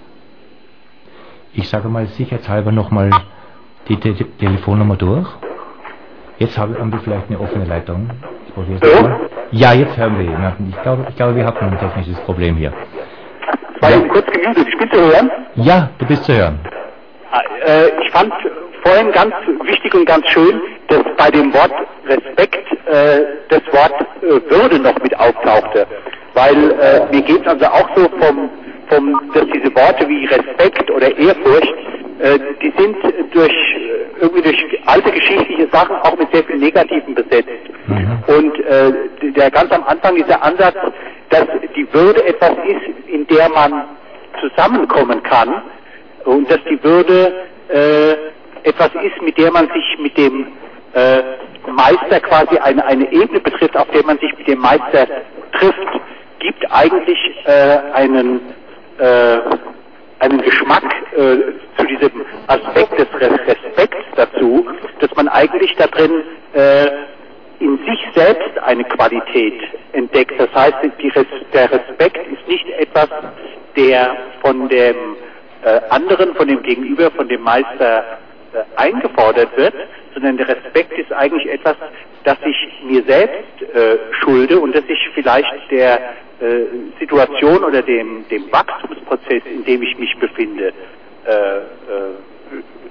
Ich sage mal sicherheitshalber nochmal die Te Telefonnummer durch. Jetzt haben wir vielleicht eine offene Leitung. Ja, jetzt hören wir jemanden. Ich glaube, ich glaube, wir haben ein technisches Problem hier. War ja. kurz gemutet. Ich bin zu hören? Ja, du bist zu hören. Äh, ich fand vorhin ganz wichtig und ganz schön, dass bei dem Wort Respekt äh, das Wort äh, Würde noch mit auftauchte. Weil äh, mir geht es also auch so vom, vom, dass diese Worte wie Respekt oder Ehrfurcht, äh, die sind durch irgendwie durch alte geschichtliche Sachen auch mit sehr viel Negativen besetzt. Mhm. Und äh, der ganz am Anfang dieser Ansatz, dass die Würde etwas ist, in der man zusammenkommen kann und dass die Würde äh, etwas ist, mit der man sich mit dem äh, Meister quasi eine, eine Ebene betrifft, auf der man sich mit dem Meister trifft, gibt eigentlich äh, einen äh, einen Geschmack äh, zu diesem Aspekt des Respekts dazu, dass man eigentlich da drin äh, in sich selbst eine Qualität entdeckt. Das heißt, die Res der Respekt ist nicht etwas, der von dem äh, anderen, von dem Gegenüber, von dem Meister äh, eingefordert wird, sondern der Respekt ist eigentlich etwas, das ich mir selbst äh, schulde und das ich vielleicht der äh, Situation oder dem, dem Wachstumsprozess, in dem ich mich befinde, äh, äh,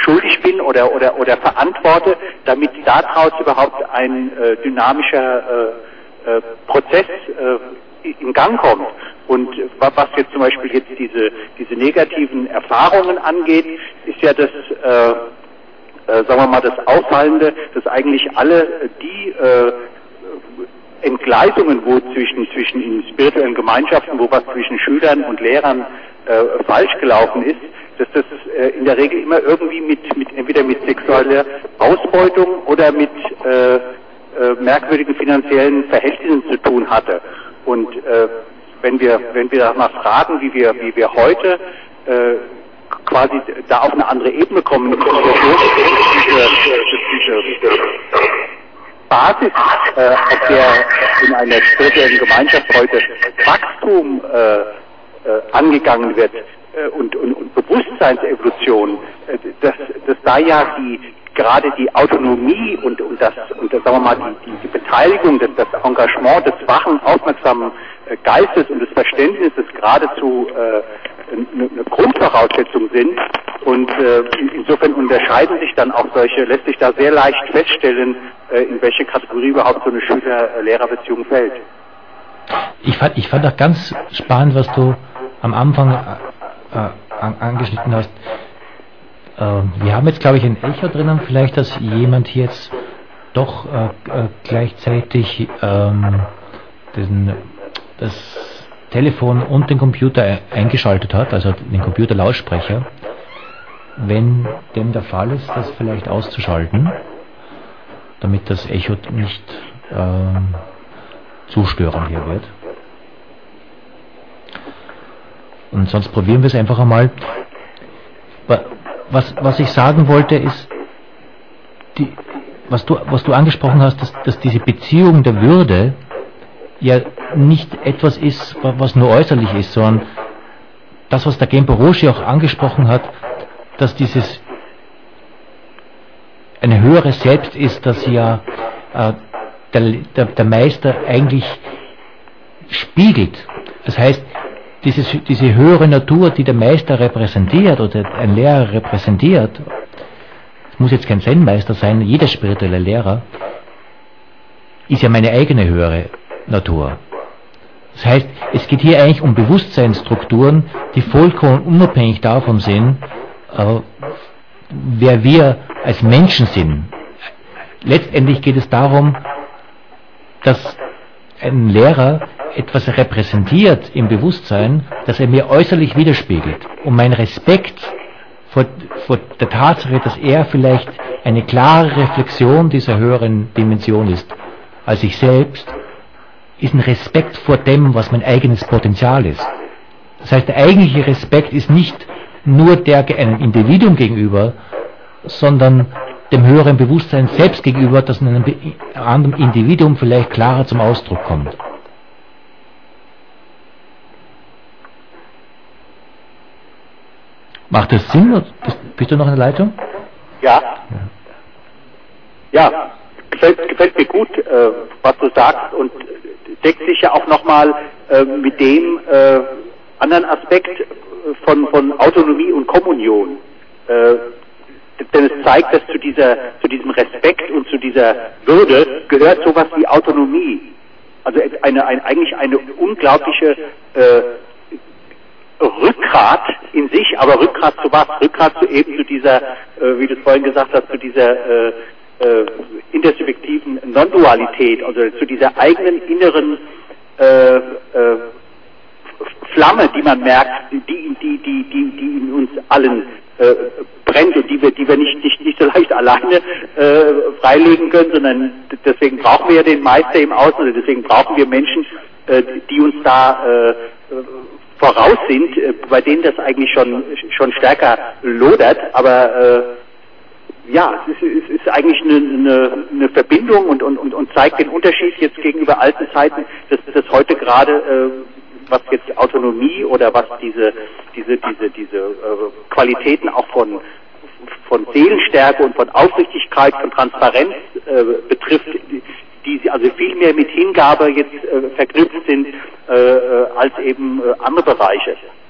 schuldig bin oder, oder, oder verantworte, damit daraus überhaupt ein äh, dynamischer äh, äh, Prozess äh, in Gang kommt. Und was jetzt zum Beispiel jetzt diese, diese negativen Erfahrungen angeht, ist ja das, äh, äh, sagen wir mal, das Auffallende, dass eigentlich alle die äh, Entgleisungen, wo zwischen, zwischen in spirituellen Gemeinschaften, wo was zwischen Schülern und Lehrern äh, falsch gelaufen ist, dass das äh, in der Regel immer irgendwie mit, mit entweder mit sexueller Ausbeutung oder mit äh, äh, merkwürdigen finanziellen Verhältnissen zu tun hatte. Und äh, wenn wir wenn wir danach fragen, wie wir wie wir heute äh, quasi da auf eine andere Ebene kommen, diese, diese, diese Basis, äh, auf der in einer spirituellen Gemeinschaft heute Wachstum äh, äh, angegangen wird äh, und, und, und Bewusstseinsevolution, äh, dass, dass da ja die gerade die Autonomie und, und das und das, sagen wir mal die, die, die Beteiligung, das, das Engagement des wachen, aufmerksamen äh, Geistes und des Verständnisses geradezu äh, eine, eine Grundvoraussetzung sind. Und äh, insofern unterscheiden sich dann auch solche, lässt sich da sehr leicht feststellen, äh, in welche Kategorie überhaupt so eine Schüler-Lehrer-Beziehung fällt. Ich fand, ich fand auch ganz spannend, was du am Anfang äh, an, angeschnitten hast. Äh, wir haben jetzt, glaube ich, ein Echo drinnen, vielleicht, dass jemand hier jetzt doch äh, äh, gleichzeitig ähm, den, das Telefon und den Computer eingeschaltet hat, also den Computer-Lautsprecher. Wenn dem der Fall ist, das vielleicht auszuschalten, damit das Echo nicht ähm, zu störend hier wird. Und sonst probieren wir es einfach einmal. Was, was ich sagen wollte ist, die, was, du, was du angesprochen hast, dass, dass diese Beziehung der Würde ja nicht etwas ist, was nur äußerlich ist, sondern das, was der Genpo Roshi auch angesprochen hat, dass dieses eine höhere Selbst ist, das ja äh, der, der, der Meister eigentlich spiegelt. Das heißt, dieses, diese höhere Natur, die der Meister repräsentiert oder ein Lehrer repräsentiert, es muss jetzt kein Zen-Meister sein, jeder spirituelle Lehrer, ist ja meine eigene höhere Natur. Das heißt, es geht hier eigentlich um Bewusstseinsstrukturen, die vollkommen unabhängig davon sind, äh, wer wir als Menschen sind. Letztendlich geht es darum, dass ein Lehrer etwas repräsentiert im Bewusstsein, das er mir äußerlich widerspiegelt. Und mein Respekt vor, vor der Tatsache, dass er vielleicht eine klare Reflexion dieser höheren Dimension ist, als ich selbst, ist ein Respekt vor dem, was mein eigenes Potenzial ist. Das heißt, der eigentliche Respekt ist nicht nur der einem Individuum gegenüber, sondern dem höheren Bewusstsein selbst gegenüber, das in einem anderen Individuum vielleicht klarer zum Ausdruck kommt. Macht das Sinn? Bist du noch in der Leitung? Ja. Ja, ja. Gefällt, gefällt mir gut, äh, was du sagst, und deckt sich ja auch nochmal äh, mit dem äh, anderen Aspekt von, von Autonomie und Kommunion. Äh, denn es zeigt, dass zu dieser, zu diesem Respekt und zu dieser Würde gehört sowas wie Autonomie. Also eine, eine eigentlich eine unglaubliche äh, Rückgrat in sich, aber Rückgrat zu was? Rückgrat zu eben zu dieser, äh, wie du es vorhin gesagt hast, zu dieser äh, äh, intersubjektiven Non-Dualität, also zu dieser eigenen inneren äh, äh, Flamme, die man merkt, die, die, die, die, die in uns allen äh, brennt und die wir, die wir nicht, nicht, nicht so leicht alleine äh, freilegen können, sondern deswegen brauchen wir ja den Meister im Außen, oder deswegen brauchen wir Menschen, äh, die uns da äh, voraus sind, äh, bei denen das eigentlich schon schon stärker lodert, aber äh, ja, es ist, es ist eigentlich eine, eine, eine Verbindung und, und, und, und zeigt den Unterschied jetzt gegenüber alten Zeiten, dass das heute gerade äh, was jetzt Autonomie oder was diese diese diese diese äh, Qualitäten auch von von Seelenstärke und von Aufrichtigkeit, von Transparenz äh, betrifft, die, die also viel mehr mit Hingabe jetzt äh, verknüpft sind äh, als eben äh, andere Bereiche.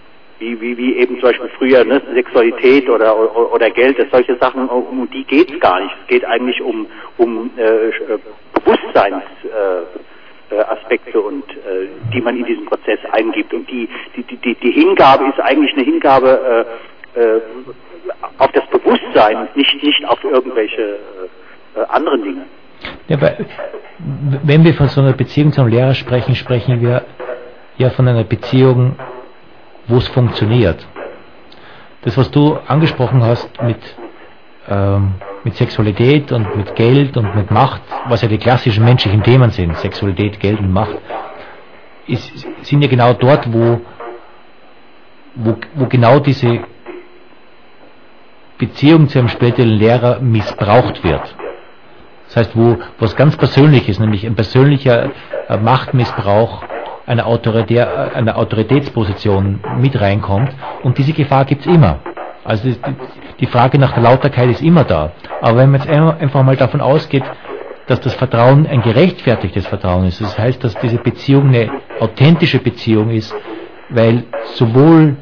wie, wie, wie eben zum Beispiel früher, ne, Sexualität oder, oder, oder Geld, das solche Sachen, um die geht es gar nicht. Es geht eigentlich um, um äh, Bewusstseins, äh, Aspekte und äh, die man in diesen Prozess eingibt. Und die, die, die, die Hingabe ist eigentlich eine Hingabe äh, äh, auf das Bewusstsein und nicht, nicht auf irgendwelche äh, anderen Dinge. Ja, aber wenn wir von so einer Beziehung zum Lehrer sprechen, sprechen wir ja von einer Beziehung, wo es funktioniert. Das, was du angesprochen hast mit, ähm, mit Sexualität und mit Geld und mit Macht, was ja die klassischen menschlichen Themen sind, Sexualität, Geld und Macht, ist, sind ja genau dort, wo, wo, wo genau diese Beziehung zu einem spirituellen Lehrer missbraucht wird. Das heißt, wo was ganz Persönliches, nämlich ein persönlicher äh, Machtmissbrauch einer, Autorität, einer Autoritätsposition mit reinkommt, und diese Gefahr gibt es immer. Also die, die Frage nach der Lauterkeit ist immer da. Aber wenn man jetzt einfach mal davon ausgeht, dass das Vertrauen ein gerechtfertigtes Vertrauen ist, das heißt, dass diese Beziehung eine authentische Beziehung ist, weil sowohl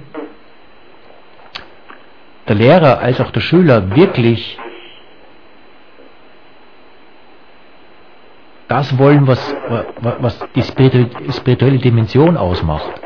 der Lehrer als auch der Schüler wirklich das wollen, was, was die spirituelle Dimension ausmacht,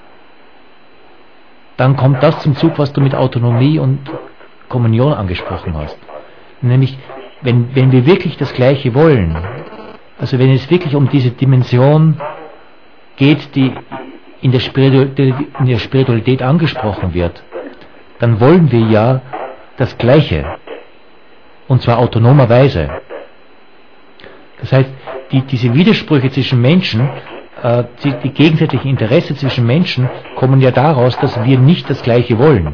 dann kommt das zum Zug, was du mit Autonomie und Kommunion angesprochen hast. Nämlich, wenn, wenn wir wirklich das Gleiche wollen, also wenn es wirklich um diese Dimension geht, die in der Spiritualität, in der Spiritualität angesprochen wird, dann wollen wir ja das Gleiche, und zwar autonomerweise. Das heißt, die, diese Widersprüche zwischen Menschen, äh, die, die gegensätzlichen Interessen zwischen Menschen kommen ja daraus, dass wir nicht das Gleiche wollen.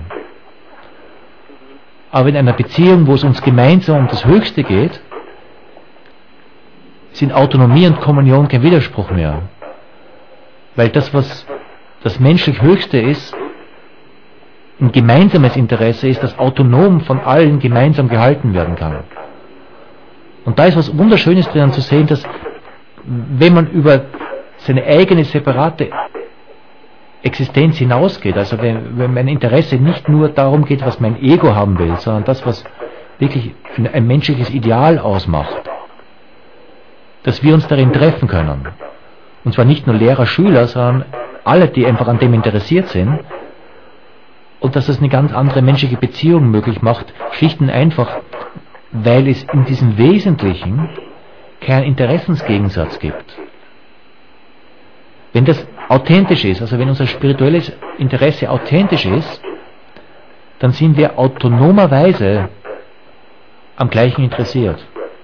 Aber in einer Beziehung, wo es uns gemeinsam um das Höchste geht, sind Autonomie und Kommunion kein Widerspruch mehr. Weil das, was das menschlich Höchste ist, ein gemeinsames Interesse ist, das autonom von allen gemeinsam gehalten werden kann. Und da ist was Wunderschönes drin zu sehen, dass wenn man über seine eigene separate Existenz hinausgeht, also wenn, wenn mein Interesse nicht nur darum geht, was mein Ego haben will, sondern das, was wirklich ein, ein menschliches Ideal ausmacht, dass wir uns darin treffen können. Und zwar nicht nur Lehrer, Schüler, sondern alle, die einfach an dem interessiert sind, und dass das eine ganz andere menschliche Beziehung möglich macht, schlicht und einfach, weil es in diesem Wesentlichen keinen Interessensgegensatz gibt. Wenn das authentisch ist, also wenn unser spirituelles Interesse authentisch ist, dann sind wir autonomerweise am gleichen interessiert.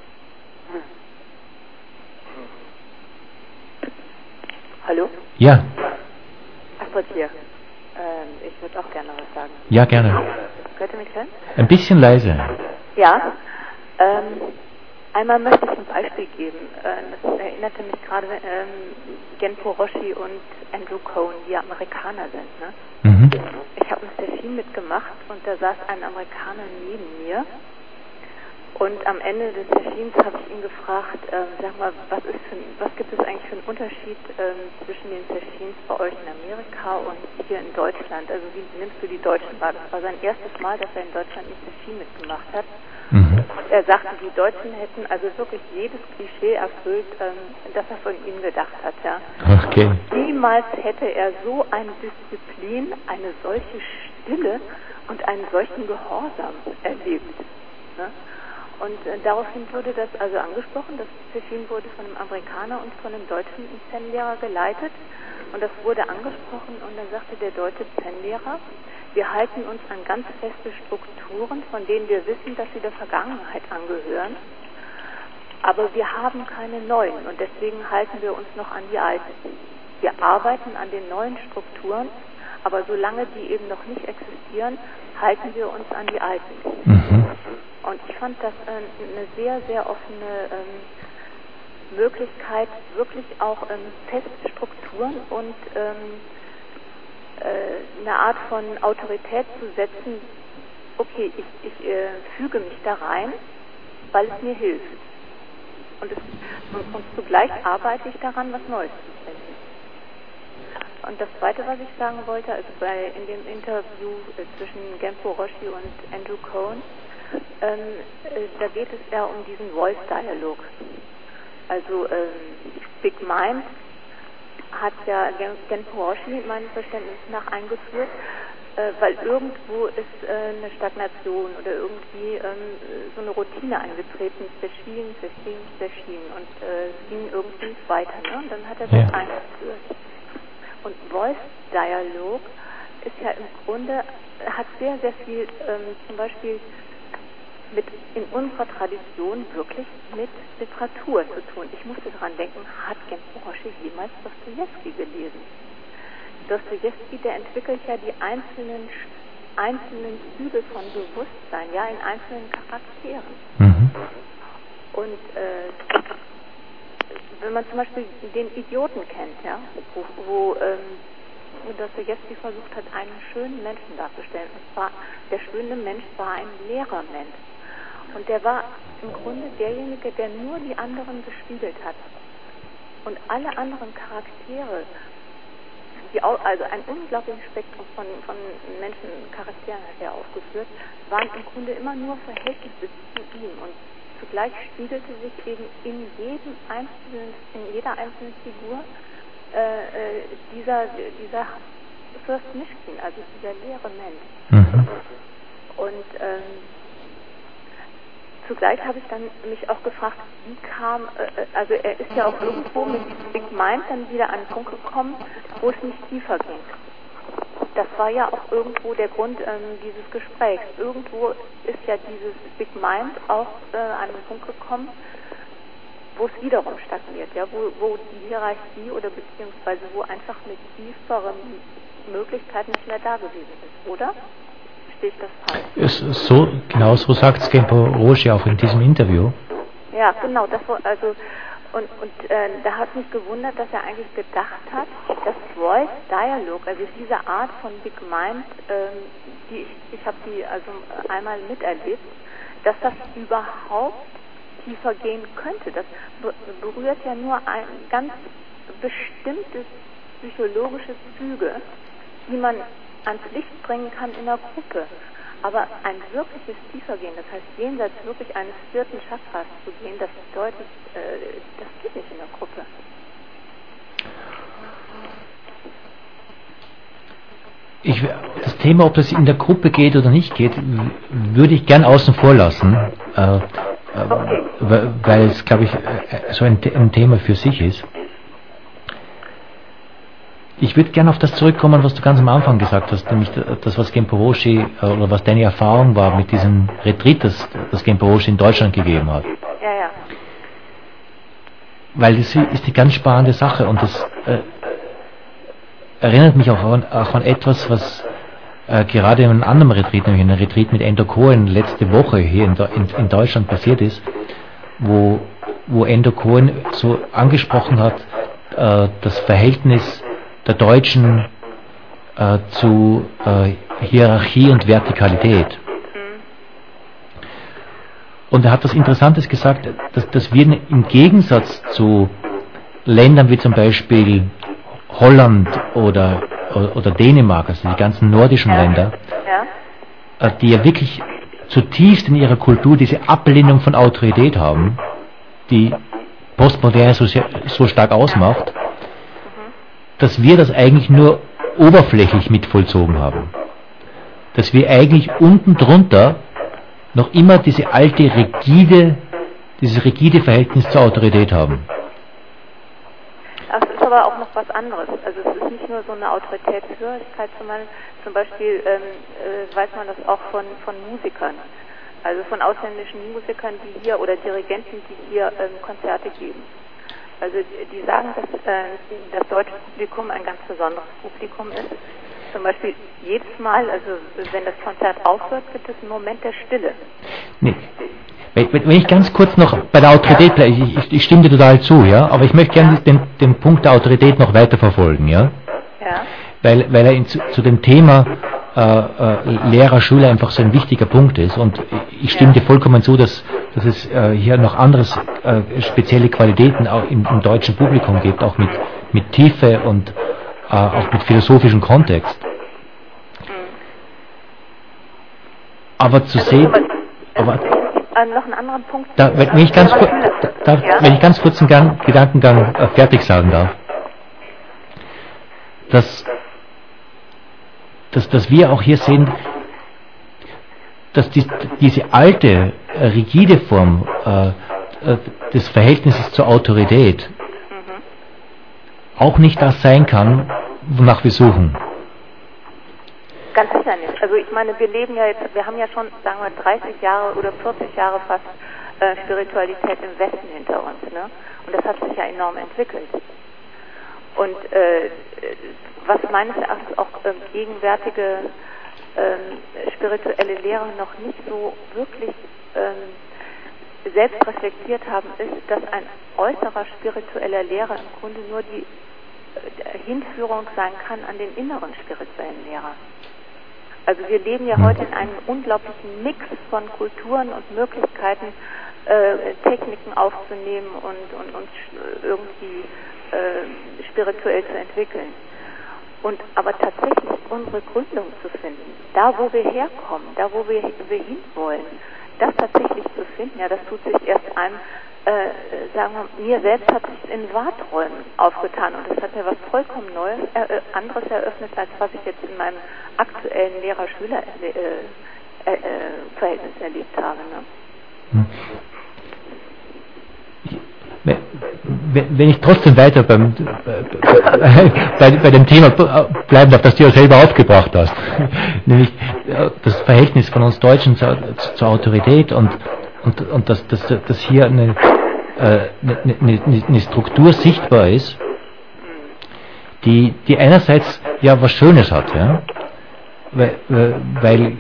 Hallo? Ja. Astrid hier. Ähm, ich würde auch gerne was sagen. Ja, gerne. Könnt ihr mich hören? Ein bisschen leise. Ja. Ähm, einmal möchte ich ein Beispiel geben. Äh, das erinnerte mich gerade ähm, Genpo Roshi und Andrew Cohen, die Amerikaner sind. Ne? Mhm. Ich habe ein Session mitgemacht und da saß ein Amerikaner neben mir. Und am Ende des Sessions habe ich ihn gefragt, äh, sag mal, was, ist für, was gibt es eigentlich für einen Unterschied ähm, zwischen den Sessions bei euch in Amerika und hier in Deutschland? Also wie nimmst du die Deutschen wahr? Das war sein erstes Mal, dass er in Deutschland ein Session mitgemacht hat. Mhm. Er sagte, die Deutschen hätten also wirklich jedes Klischee erfüllt, ähm, das er von ihnen gedacht hat. Ja. Okay. Niemals hätte er so eine Disziplin, eine solche Stille und einen solchen Gehorsam erlebt. Ne? Und äh, daraufhin wurde das also angesprochen. Das Session wurde von einem Amerikaner und von einem deutschen Zen-Lehrer geleitet. Und das wurde angesprochen und dann sagte der deutsche Zen-Lehrer, wir halten uns an ganz feste Strukturen, von denen wir wissen, dass sie der Vergangenheit angehören. Aber wir haben keine neuen und deswegen halten wir uns noch an die alten. Wir arbeiten an den neuen Strukturen, aber solange die eben noch nicht existieren, halten wir uns an die alten. Mhm. Und ich fand das äh, eine sehr, sehr offene ähm, Möglichkeit, wirklich auch ähm, feste Strukturen und ähm, äh, eine Art von Autorität zu setzen. Okay, ich, ich äh, füge mich da rein, weil es mir hilft. Und, es, und, und zugleich arbeite ich daran, was Neues zu finden. Und das Zweite, was ich sagen wollte, also bei in dem Interview äh, zwischen Genpo Roshi und Andrew Cohen, ähm, äh, da geht es ja um diesen Voice-Dialog. Also ähm, Big Mind hat ja Genpo Roshi meinem Verständnis nach eingeführt, äh, weil irgendwo ist äh, eine Stagnation oder irgendwie ähm, so eine Routine eingetreten, verschieden, verschieden, verschieden und äh, es ging irgendwie nicht weiter. Ne? Und dann hat er das ja. eingeführt. Und Voice-Dialog ist ja im Grunde, hat sehr, sehr viel ähm, zum Beispiel mit in unserer Tradition wirklich mit Literatur zu tun. Ich musste daran denken, hat Genpo Roshi jemals Dostojewski gelesen? Dostojewski, der entwickelt ja die einzelnen einzelnen Züge von Bewusstsein, ja, in einzelnen Charakteren. Mhm. Und äh, wenn man zum Beispiel den Idioten kennt, ja, wo, wo ähm, Dostojewski versucht hat, einen schönen Menschen darzustellen. Und zwar, der schöne Mensch war ein leerer Mensch. Und der war im Grunde derjenige, der nur die anderen gespiegelt hat. Und alle anderen Charaktere, die auch, also ein unglaubliches Spektrum von, von Menschencharakteren hat er aufgeführt, waren im Grunde immer nur Verhältnisse zu ihm. Und zugleich spiegelte sich eben in jedem einzelnen, in jeder einzelnen Figur äh, dieser, dieser Fürst Mischkin, also dieser leere Mensch. Mhm. Und ähm, zugleich habe ich dann mich auch gefragt, wie kam, äh, also er ist ja auch irgendwo mit diesem Big Mind dann wieder an den Punkt gekommen, wo es nicht tiefer ging. Das war ja auch irgendwo der Grund ähm, dieses Gesprächs. Irgendwo ist ja dieses Big Mind auch äh, an den Punkt gekommen, wo es wiederum stagniert, ja, wo, wo die Hierarchie oder beziehungsweise wo einfach eine tiefere Möglichkeit nicht mehr da gewesen ist, oder? Verstehe ich das falsch? Es, so, genau so sagt Genpo Roshi auch in diesem Interview. Ja, genau, das war, also und, und äh, da hat mich gewundert, dass er eigentlich gedacht hat, dass Voice Dialog, also diese Art von Big Mind, ähm, die ich, ich habe die also einmal miterlebt, dass das überhaupt tiefer gehen könnte. Das berührt ja nur ein ganz bestimmtes psychologische Züge, die man ans Licht bringen kann in der Gruppe. Aber ein wirkliches Tiefergehen, das heißt jenseits wirklich eines vierten Chakras zu gehen, das ist deutlich, äh, das geht nicht in der Gruppe. Ich, das Thema, ob das in der Gruppe geht oder nicht geht, würde ich gern außen vor lassen, äh, äh, okay. weil es, glaube ich, so ein, ein Thema für sich ist. Ich würde gerne auf das zurückkommen, was du ganz am Anfang gesagt hast, nämlich das, was Genpo Roshi, oder was deine Erfahrung war mit diesem Retreat, das, das Genpo Roshi in Deutschland gegeben hat. Ja, ja. Weil das ist eine ganz spannende Sache und das äh, erinnert mich auch an, auch an etwas, was äh, gerade in einem anderen Retreat, nämlich in einem Retreat mit Endo Cohen letzte Woche hier in, in, in Deutschland passiert ist, wo, wo Endo Cohen so angesprochen hat, äh, das Verhältnis der Deutschen äh, zu äh, Hierarchie und Vertikalität. Und er hat was Interessantes gesagt, dass, dass wir im Gegensatz zu Ländern wie zum Beispiel Holland oder, oder, oder Dänemark, also die ganzen nordischen ja. Länder, ja. Äh, die ja wirklich zutiefst in ihrer Kultur diese Ablehnung von Autorität haben, die Postmoderne so, sehr, so stark ausmacht, dass wir das eigentlich nur oberflächlich mit vollzogen haben. Dass wir eigentlich unten drunter noch immer diese alte rigide, dieses rigide Verhältnis zur Autorität haben. Das ist aber auch noch was anderes. Also es ist nicht nur so eine Autoritätshörigkeit, sondern zum Beispiel ähm, äh, weiß man das auch von, von Musikern. Also von ausländischen Musikern, die hier, oder Dirigenten, die hier ähm, Konzerte geben. Also die sagen, dass äh, das deutsche Publikum ein ganz besonderes Publikum ist. Zum Beispiel jedes Mal, also wenn das Konzert aufhört, gibt es einen Moment der Stille. Nee. Wenn ich ganz kurz noch bei der Autorität, ja. ich, ich, ich stimme dir total zu, ja, aber ich möchte gerne ja. den, den Punkt der Autorität noch weiter verfolgen, ja. Ja. Weil, weil er in, zu, zu dem Thema äh, äh, Lehrer, Schüler einfach so ein wichtiger Punkt ist und ich stimme ja. dir vollkommen zu, dass, dass es äh, hier noch andere äh, spezielle Qualitäten auch im, im deutschen Publikum gibt, auch mit, mit Tiefe und äh, auch mit philosophischem Kontext. Aber zu also, sehen, aber, aber äh, noch einen anderen Punkt. da, wenn, ich ganz kur, da, ja? wenn ich ganz kurz einen Gang, Gedankengang äh, fertig sagen darf, dass, dass, dass wir auch hier sehen, dass die, diese alte, äh, rigide Form äh, äh, des Verhältnisses zur Autorität mhm. auch nicht das sein kann, wonach wir suchen. Ganz sicher nicht. Also ich meine, wir leben ja jetzt, wir haben ja schon, sagen wir, dreißig Jahre oder vierzig Jahre fast äh, Spiritualität im Westen hinter uns, ne? Und das hat sich ja enorm entwickelt. Und äh, was meines Erachtens auch äh, gegenwärtige äh, spirituelle Lehrer noch nicht so wirklich äh, selbst reflektiert haben, ist, dass ein äußerer spiritueller Lehrer im Grunde nur die äh, Hinführung sein kann an den inneren spirituellen Lehrer. Also wir leben ja heute in einem unglaublichen Mix von Kulturen und Möglichkeiten, äh, Techniken aufzunehmen und, und, und irgendwie äh, spirituell zu entwickeln. Und aber tatsächlich unsere Gründung zu finden, da wo wir herkommen, da wo wir, wir hinwollen, das tatsächlich zu finden, ja, das tut sich erst einem, äh, sagen wir, mir selbst hat sich in Warträumen aufgetan und das hat mir was vollkommen Neues, äh, anderes eröffnet, als was ich jetzt in meinem aktuellen Lehrer-Schüler-Verhältnis äh, äh, erlebt habe. Ne? Wenn ich trotzdem weiter beim, bei, bei dem Thema bleiben darf, das du ja selber aufgebracht hast, nämlich das Verhältnis von uns Deutschen zur, zur Autorität und, und, und dass, dass, dass hier eine, eine, eine, eine Struktur sichtbar ist, die, die einerseits ja was Schönes hat, ja, weil, weil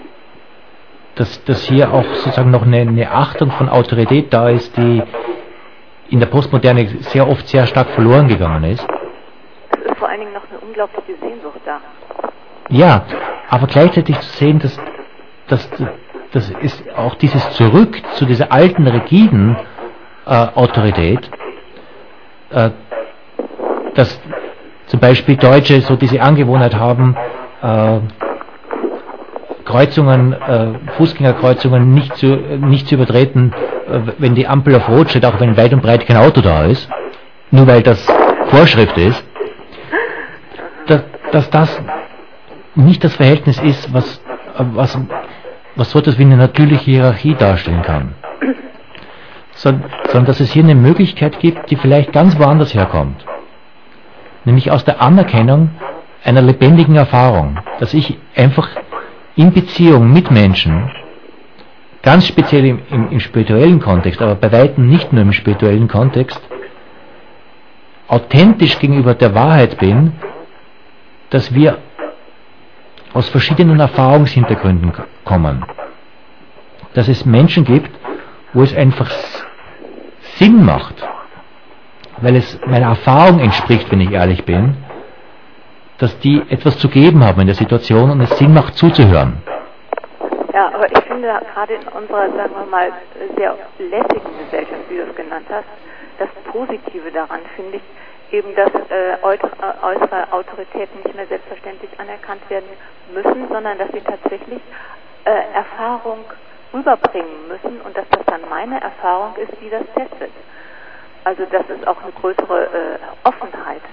dass, dass hier auch sozusagen noch eine, eine Achtung von Autorität da ist, die in der Postmoderne sehr oft sehr stark verloren gegangen ist. Es ist vor allen Dingen noch eine unglaubliche Sehnsucht da. Ja, aber gleichzeitig zu sehen, dass, dass, dass ist auch dieses Zurück zu dieser alten, rigiden äh, Autorität, äh, dass zum Beispiel Deutsche so diese Angewohnheit haben, äh, Kreuzungen, äh, Fußgängerkreuzungen nicht zu, nicht zu übertreten, äh, wenn die Ampel auf Rot steht, auch wenn weit und breit kein Auto da ist, nur weil das Vorschrift ist, dass, dass das nicht das Verhältnis ist, was, was, was so etwas wie eine natürliche Hierarchie darstellen kann, sondern, sondern dass es hier eine Möglichkeit gibt, die vielleicht ganz woanders herkommt, nämlich aus der Anerkennung einer lebendigen Erfahrung, dass ich einfach in Beziehung mit Menschen, ganz speziell im, im, im spirituellen Kontext, aber bei weitem nicht nur im spirituellen Kontext, authentisch gegenüber der Wahrheit bin, dass wir aus verschiedenen Erfahrungshintergründen kommen. Dass es Menschen gibt, wo es einfach Sinn macht, weil es meiner Erfahrung entspricht, wenn ich ehrlich bin, dass die etwas zu geben haben in der Situation und es Sinn macht zuzuhören. Ja, aber ich finde gerade in unserer, sagen wir mal, sehr lässigen Gesellschaft, wie du es genannt hast, das Positive daran finde ich eben, dass äh, äußere Autoritäten nicht mehr selbstverständlich anerkannt werden müssen, sondern dass sie tatsächlich äh, Erfahrung rüberbringen müssen und dass das dann meine Erfahrung ist, die das testet. Also das ist auch eine größere äh, Offenheit.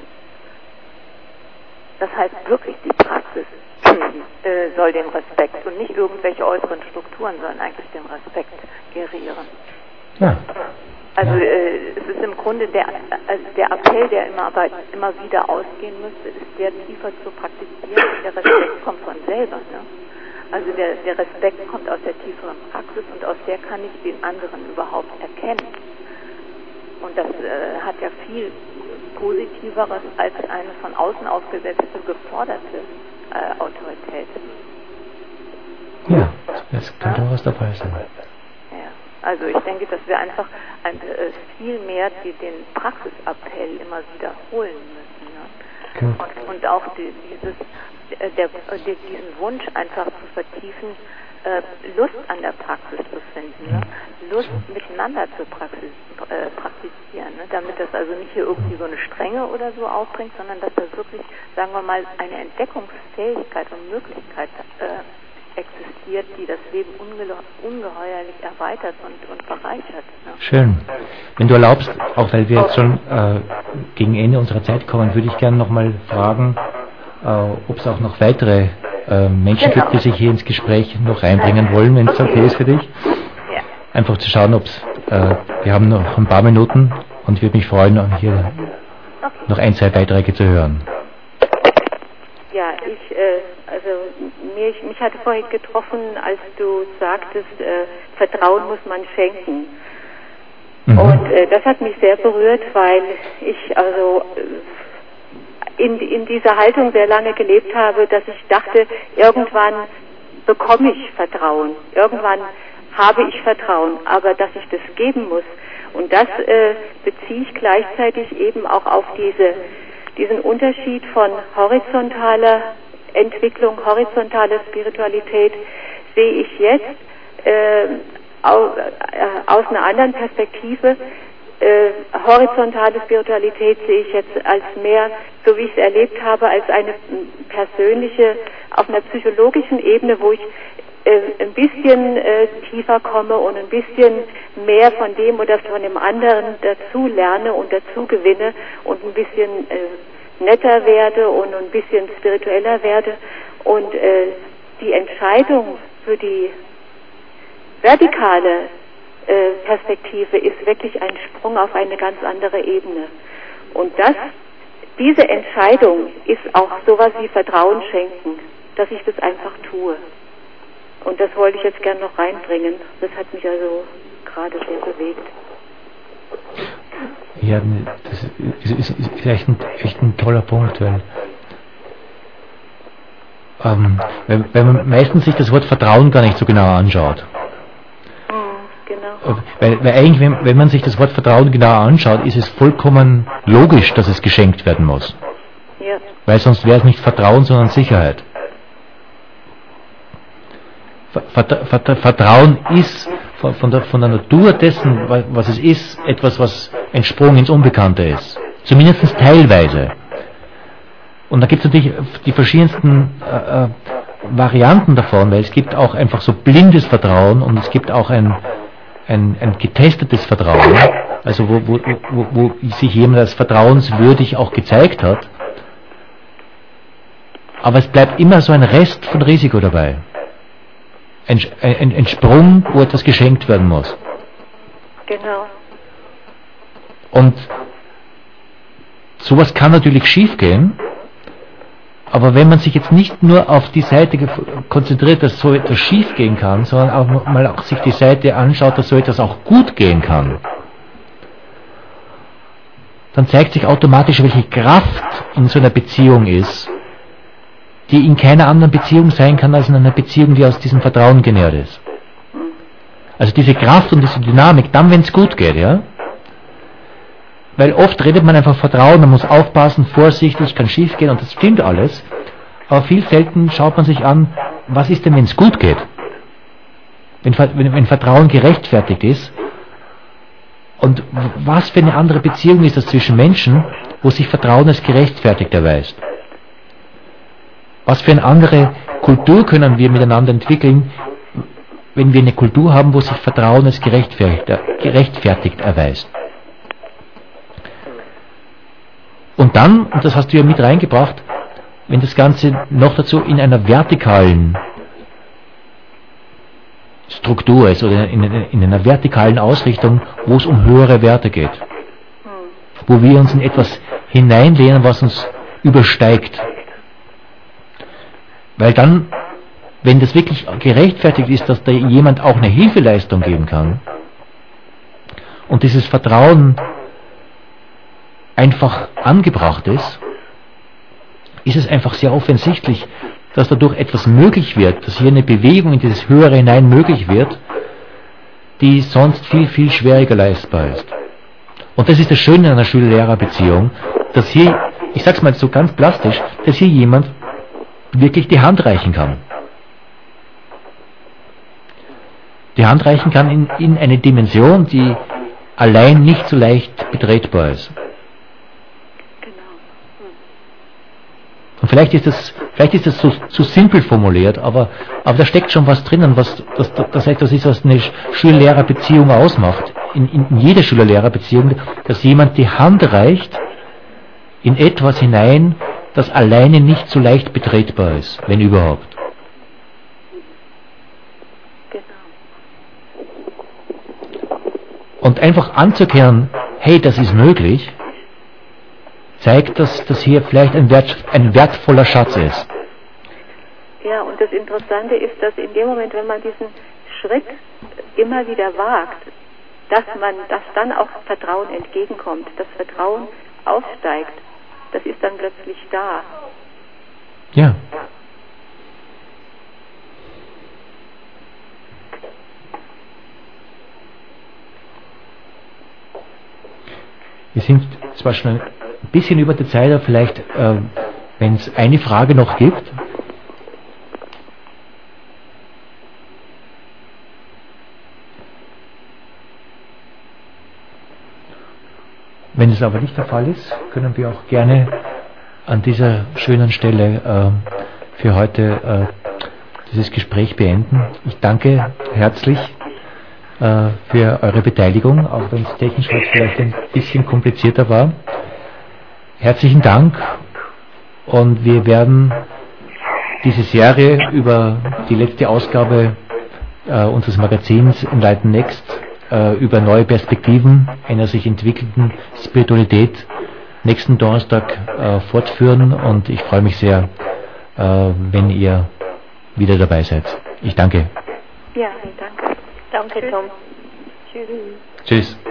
Das heißt wirklich, die Praxis äh, soll den Respekt und nicht irgendwelche äußeren Strukturen sollen eigentlich den Respekt gerieren. Ja. Also äh, es ist im Grunde der, also der Appell, der immer, aber immer wieder ausgehen müsste, ist der tiefer zu praktizieren und der Respekt kommt von selber. Ne? Also der, der Respekt kommt aus der tieferen Praxis und aus der kann ich den anderen überhaupt erkennen. Und das äh, hat ja viel Positiveres als eine von außen aufgesetzte, geforderte äh, Autorität. Ja, es könnte ja was dabei sein. Ja, also ich denke, dass wir einfach ein, äh, viel mehr die, den Praxisappell immer wiederholen müssen. Ne? Und, und auch die, dieses, der, der, diesen Wunsch einfach zu vertiefen, äh, Lust an der Praxis zu finden, ne? Lust miteinander zu praxis, äh, praktizieren, ne? Damit das also nicht hier irgendwie so eine Strenge oder so aufbringt, sondern dass da wirklich, sagen wir mal, eine Entdeckungsfähigkeit und Möglichkeit äh, existiert, die das Leben unge ungeheuerlich erweitert und, und bereichert. Ne? Schön. Wenn du erlaubst, auch weil wir jetzt schon äh, gegen Ende unserer Zeit kommen, würde ich gerne nochmal fragen, äh, ob es auch noch weitere äh, Menschen genau. gibt, die sich hier ins Gespräch noch einbringen wollen, wenn es okay. okay ist für dich. Ja. Einfach zu schauen, ob es, äh, wir haben noch ein paar Minuten und ich würde mich freuen, hier okay. noch ein, zwei Beiträge zu hören. Ja, ich, äh, also mich, mich hatte vorhin getroffen, als du sagtest, äh, Vertrauen muss man schenken. Mhm. Und äh, das hat mich sehr berührt, weil ich also in, in dieser Haltung sehr lange gelebt habe, dass ich dachte, irgendwann bekomme ich Vertrauen, irgendwann habe ich Vertrauen, aber dass ich das geben muss. Und das äh, beziehe ich gleichzeitig eben auch auf diese diesen Unterschied von horizontaler Entwicklung, horizontaler Spiritualität sehe ich jetzt äh, aus, äh, aus einer anderen Perspektive. Äh, horizontale Spiritualität sehe ich jetzt als mehr, so wie ich es erlebt habe, als eine persönliche, auf einer psychologischen Ebene, wo ich äh, ein bisschen äh, tiefer komme und ein bisschen mehr von dem oder von dem anderen dazu lerne und dazu gewinne und ein bisschen äh, netter werde und ein bisschen spiritueller werde. Und äh, die Entscheidung für die vertikale äh, Perspektive ist wirklich ein Sprung auf eine ganz andere Ebene. Und das, diese Entscheidung ist auch sowas wie Vertrauen schenken, dass ich das einfach tue. Und das wollte ich jetzt gerne noch reinbringen. Das hat mich also gerade sehr bewegt. Ja, das ist, ist, ist echt, ein, echt ein toller Punkt, weil, ähm, weil, weil man meistens sich das Wort Vertrauen gar nicht so genau anschaut. Genau. Weil, weil eigentlich, wenn, wenn man sich das Wort Vertrauen genau anschaut, ist es vollkommen logisch, dass es geschenkt werden muss. Ja. Weil sonst wäre es nicht Vertrauen, sondern Sicherheit. Vertrauen ist von der, von der Natur dessen, was es ist, etwas, was ein Sprung ins Unbekannte ist. Zumindest teilweise. Und da gibt es natürlich die verschiedensten äh, Varianten davon, weil es gibt auch einfach so blindes Vertrauen und es gibt auch ein, ein, ein getestetes Vertrauen, also wo, wo, wo, wo sich jemand als vertrauenswürdig auch gezeigt hat. Aber es bleibt immer so ein Rest von Risiko dabei. Ein, ein, ein Sprung, wo etwas geschenkt werden muss. Genau. Und sowas kann natürlich schiefgehen, aber wenn man sich jetzt nicht nur auf die Seite konzentriert, dass so etwas schiefgehen kann, sondern auch mal auch sich die Seite anschaut, dass so etwas auch gut gehen kann, dann zeigt sich automatisch, welche Kraft in so einer Beziehung ist, die in keiner anderen Beziehung sein kann, als in einer Beziehung, die aus diesem Vertrauen genährt ist. Also diese Kraft und diese Dynamik, dann wenn es gut geht, ja. Weil oft redet man einfach Vertrauen, man muss aufpassen, vorsichtig, kann schief gehen und das stimmt alles. Aber viel selten schaut man sich an, was ist denn, wenn es gut geht? Wenn, wenn, wenn Vertrauen gerechtfertigt ist. Und was für eine andere Beziehung ist das zwischen Menschen, wo sich Vertrauen als gerechtfertigt erweist? Was für eine andere Kultur können wir miteinander entwickeln, wenn wir eine Kultur haben, wo sich Vertrauen als gerechtfertigt, gerechtfertigt erweist? Und dann, und das hast du ja mit reingebracht, wenn das Ganze noch dazu in einer vertikalen Struktur ist oder in, in einer vertikalen Ausrichtung, wo es um höhere Werte geht, wo wir uns in etwas hineinlehnen, was uns übersteigt. Weil dann, wenn das wirklich gerechtfertigt ist, dass da jemand auch eine Hilfeleistung geben kann und dieses Vertrauen einfach angebracht ist, ist es einfach sehr offensichtlich, dass dadurch etwas möglich wird, dass hier eine Bewegung in dieses Höhere hinein möglich wird, die sonst viel, viel schwieriger leistbar ist. Und das ist das Schöne an einer Schüler-Lehrer-Beziehung, dass hier ich sag's mal so ganz plastisch, dass hier jemand wirklich die Hand reichen kann. Die Hand reichen kann in, in eine Dimension, die allein nicht so leicht betretbar ist. Und vielleicht ist das, vielleicht ist das so, so simpel formuliert, aber, aber da steckt schon was drinnen, was das, das etwas ist, was eine Schüler-Lehrer-Beziehung ausmacht. In, in jeder Schüler-Lehrer-Beziehung, dass jemand die Hand reicht in etwas hinein, das alleine nicht so leicht betretbar ist, wenn überhaupt. Und einfach anzukehren, hey, das ist möglich, zeigt, dass das hier vielleicht ein, Wert, ein wertvoller Schatz ist. Ja, und das Interessante ist, dass in dem Moment, wenn man diesen Schritt immer wieder wagt, dass man, dass dann auch Vertrauen entgegenkommt, das Vertrauen aufsteigt, das ist dann plötzlich da. Ja. Wir sind zwar schon ein bisschen über der Zeit, aber vielleicht, äh, wenn es eine Frage noch gibt. Wenn es aber nicht der Fall ist, können wir auch gerne an dieser schönen Stelle äh, für heute äh, dieses Gespräch beenden. Ich danke herzlich äh, für eure Beteiligung, auch wenn es technisch heute vielleicht ein bisschen komplizierter war. Herzlichen Dank, und wir werden diese Serie über die letzte Ausgabe äh, unseres Magazins Enlighten Next äh, über neue Perspektiven einer sich entwickelnden Spiritualität nächsten Donnerstag äh, fortführen, und ich freue mich sehr, äh, wenn ihr wieder dabei seid. Ich danke. Ja, danke. Danke, Tom. Tschüss. Tschüss.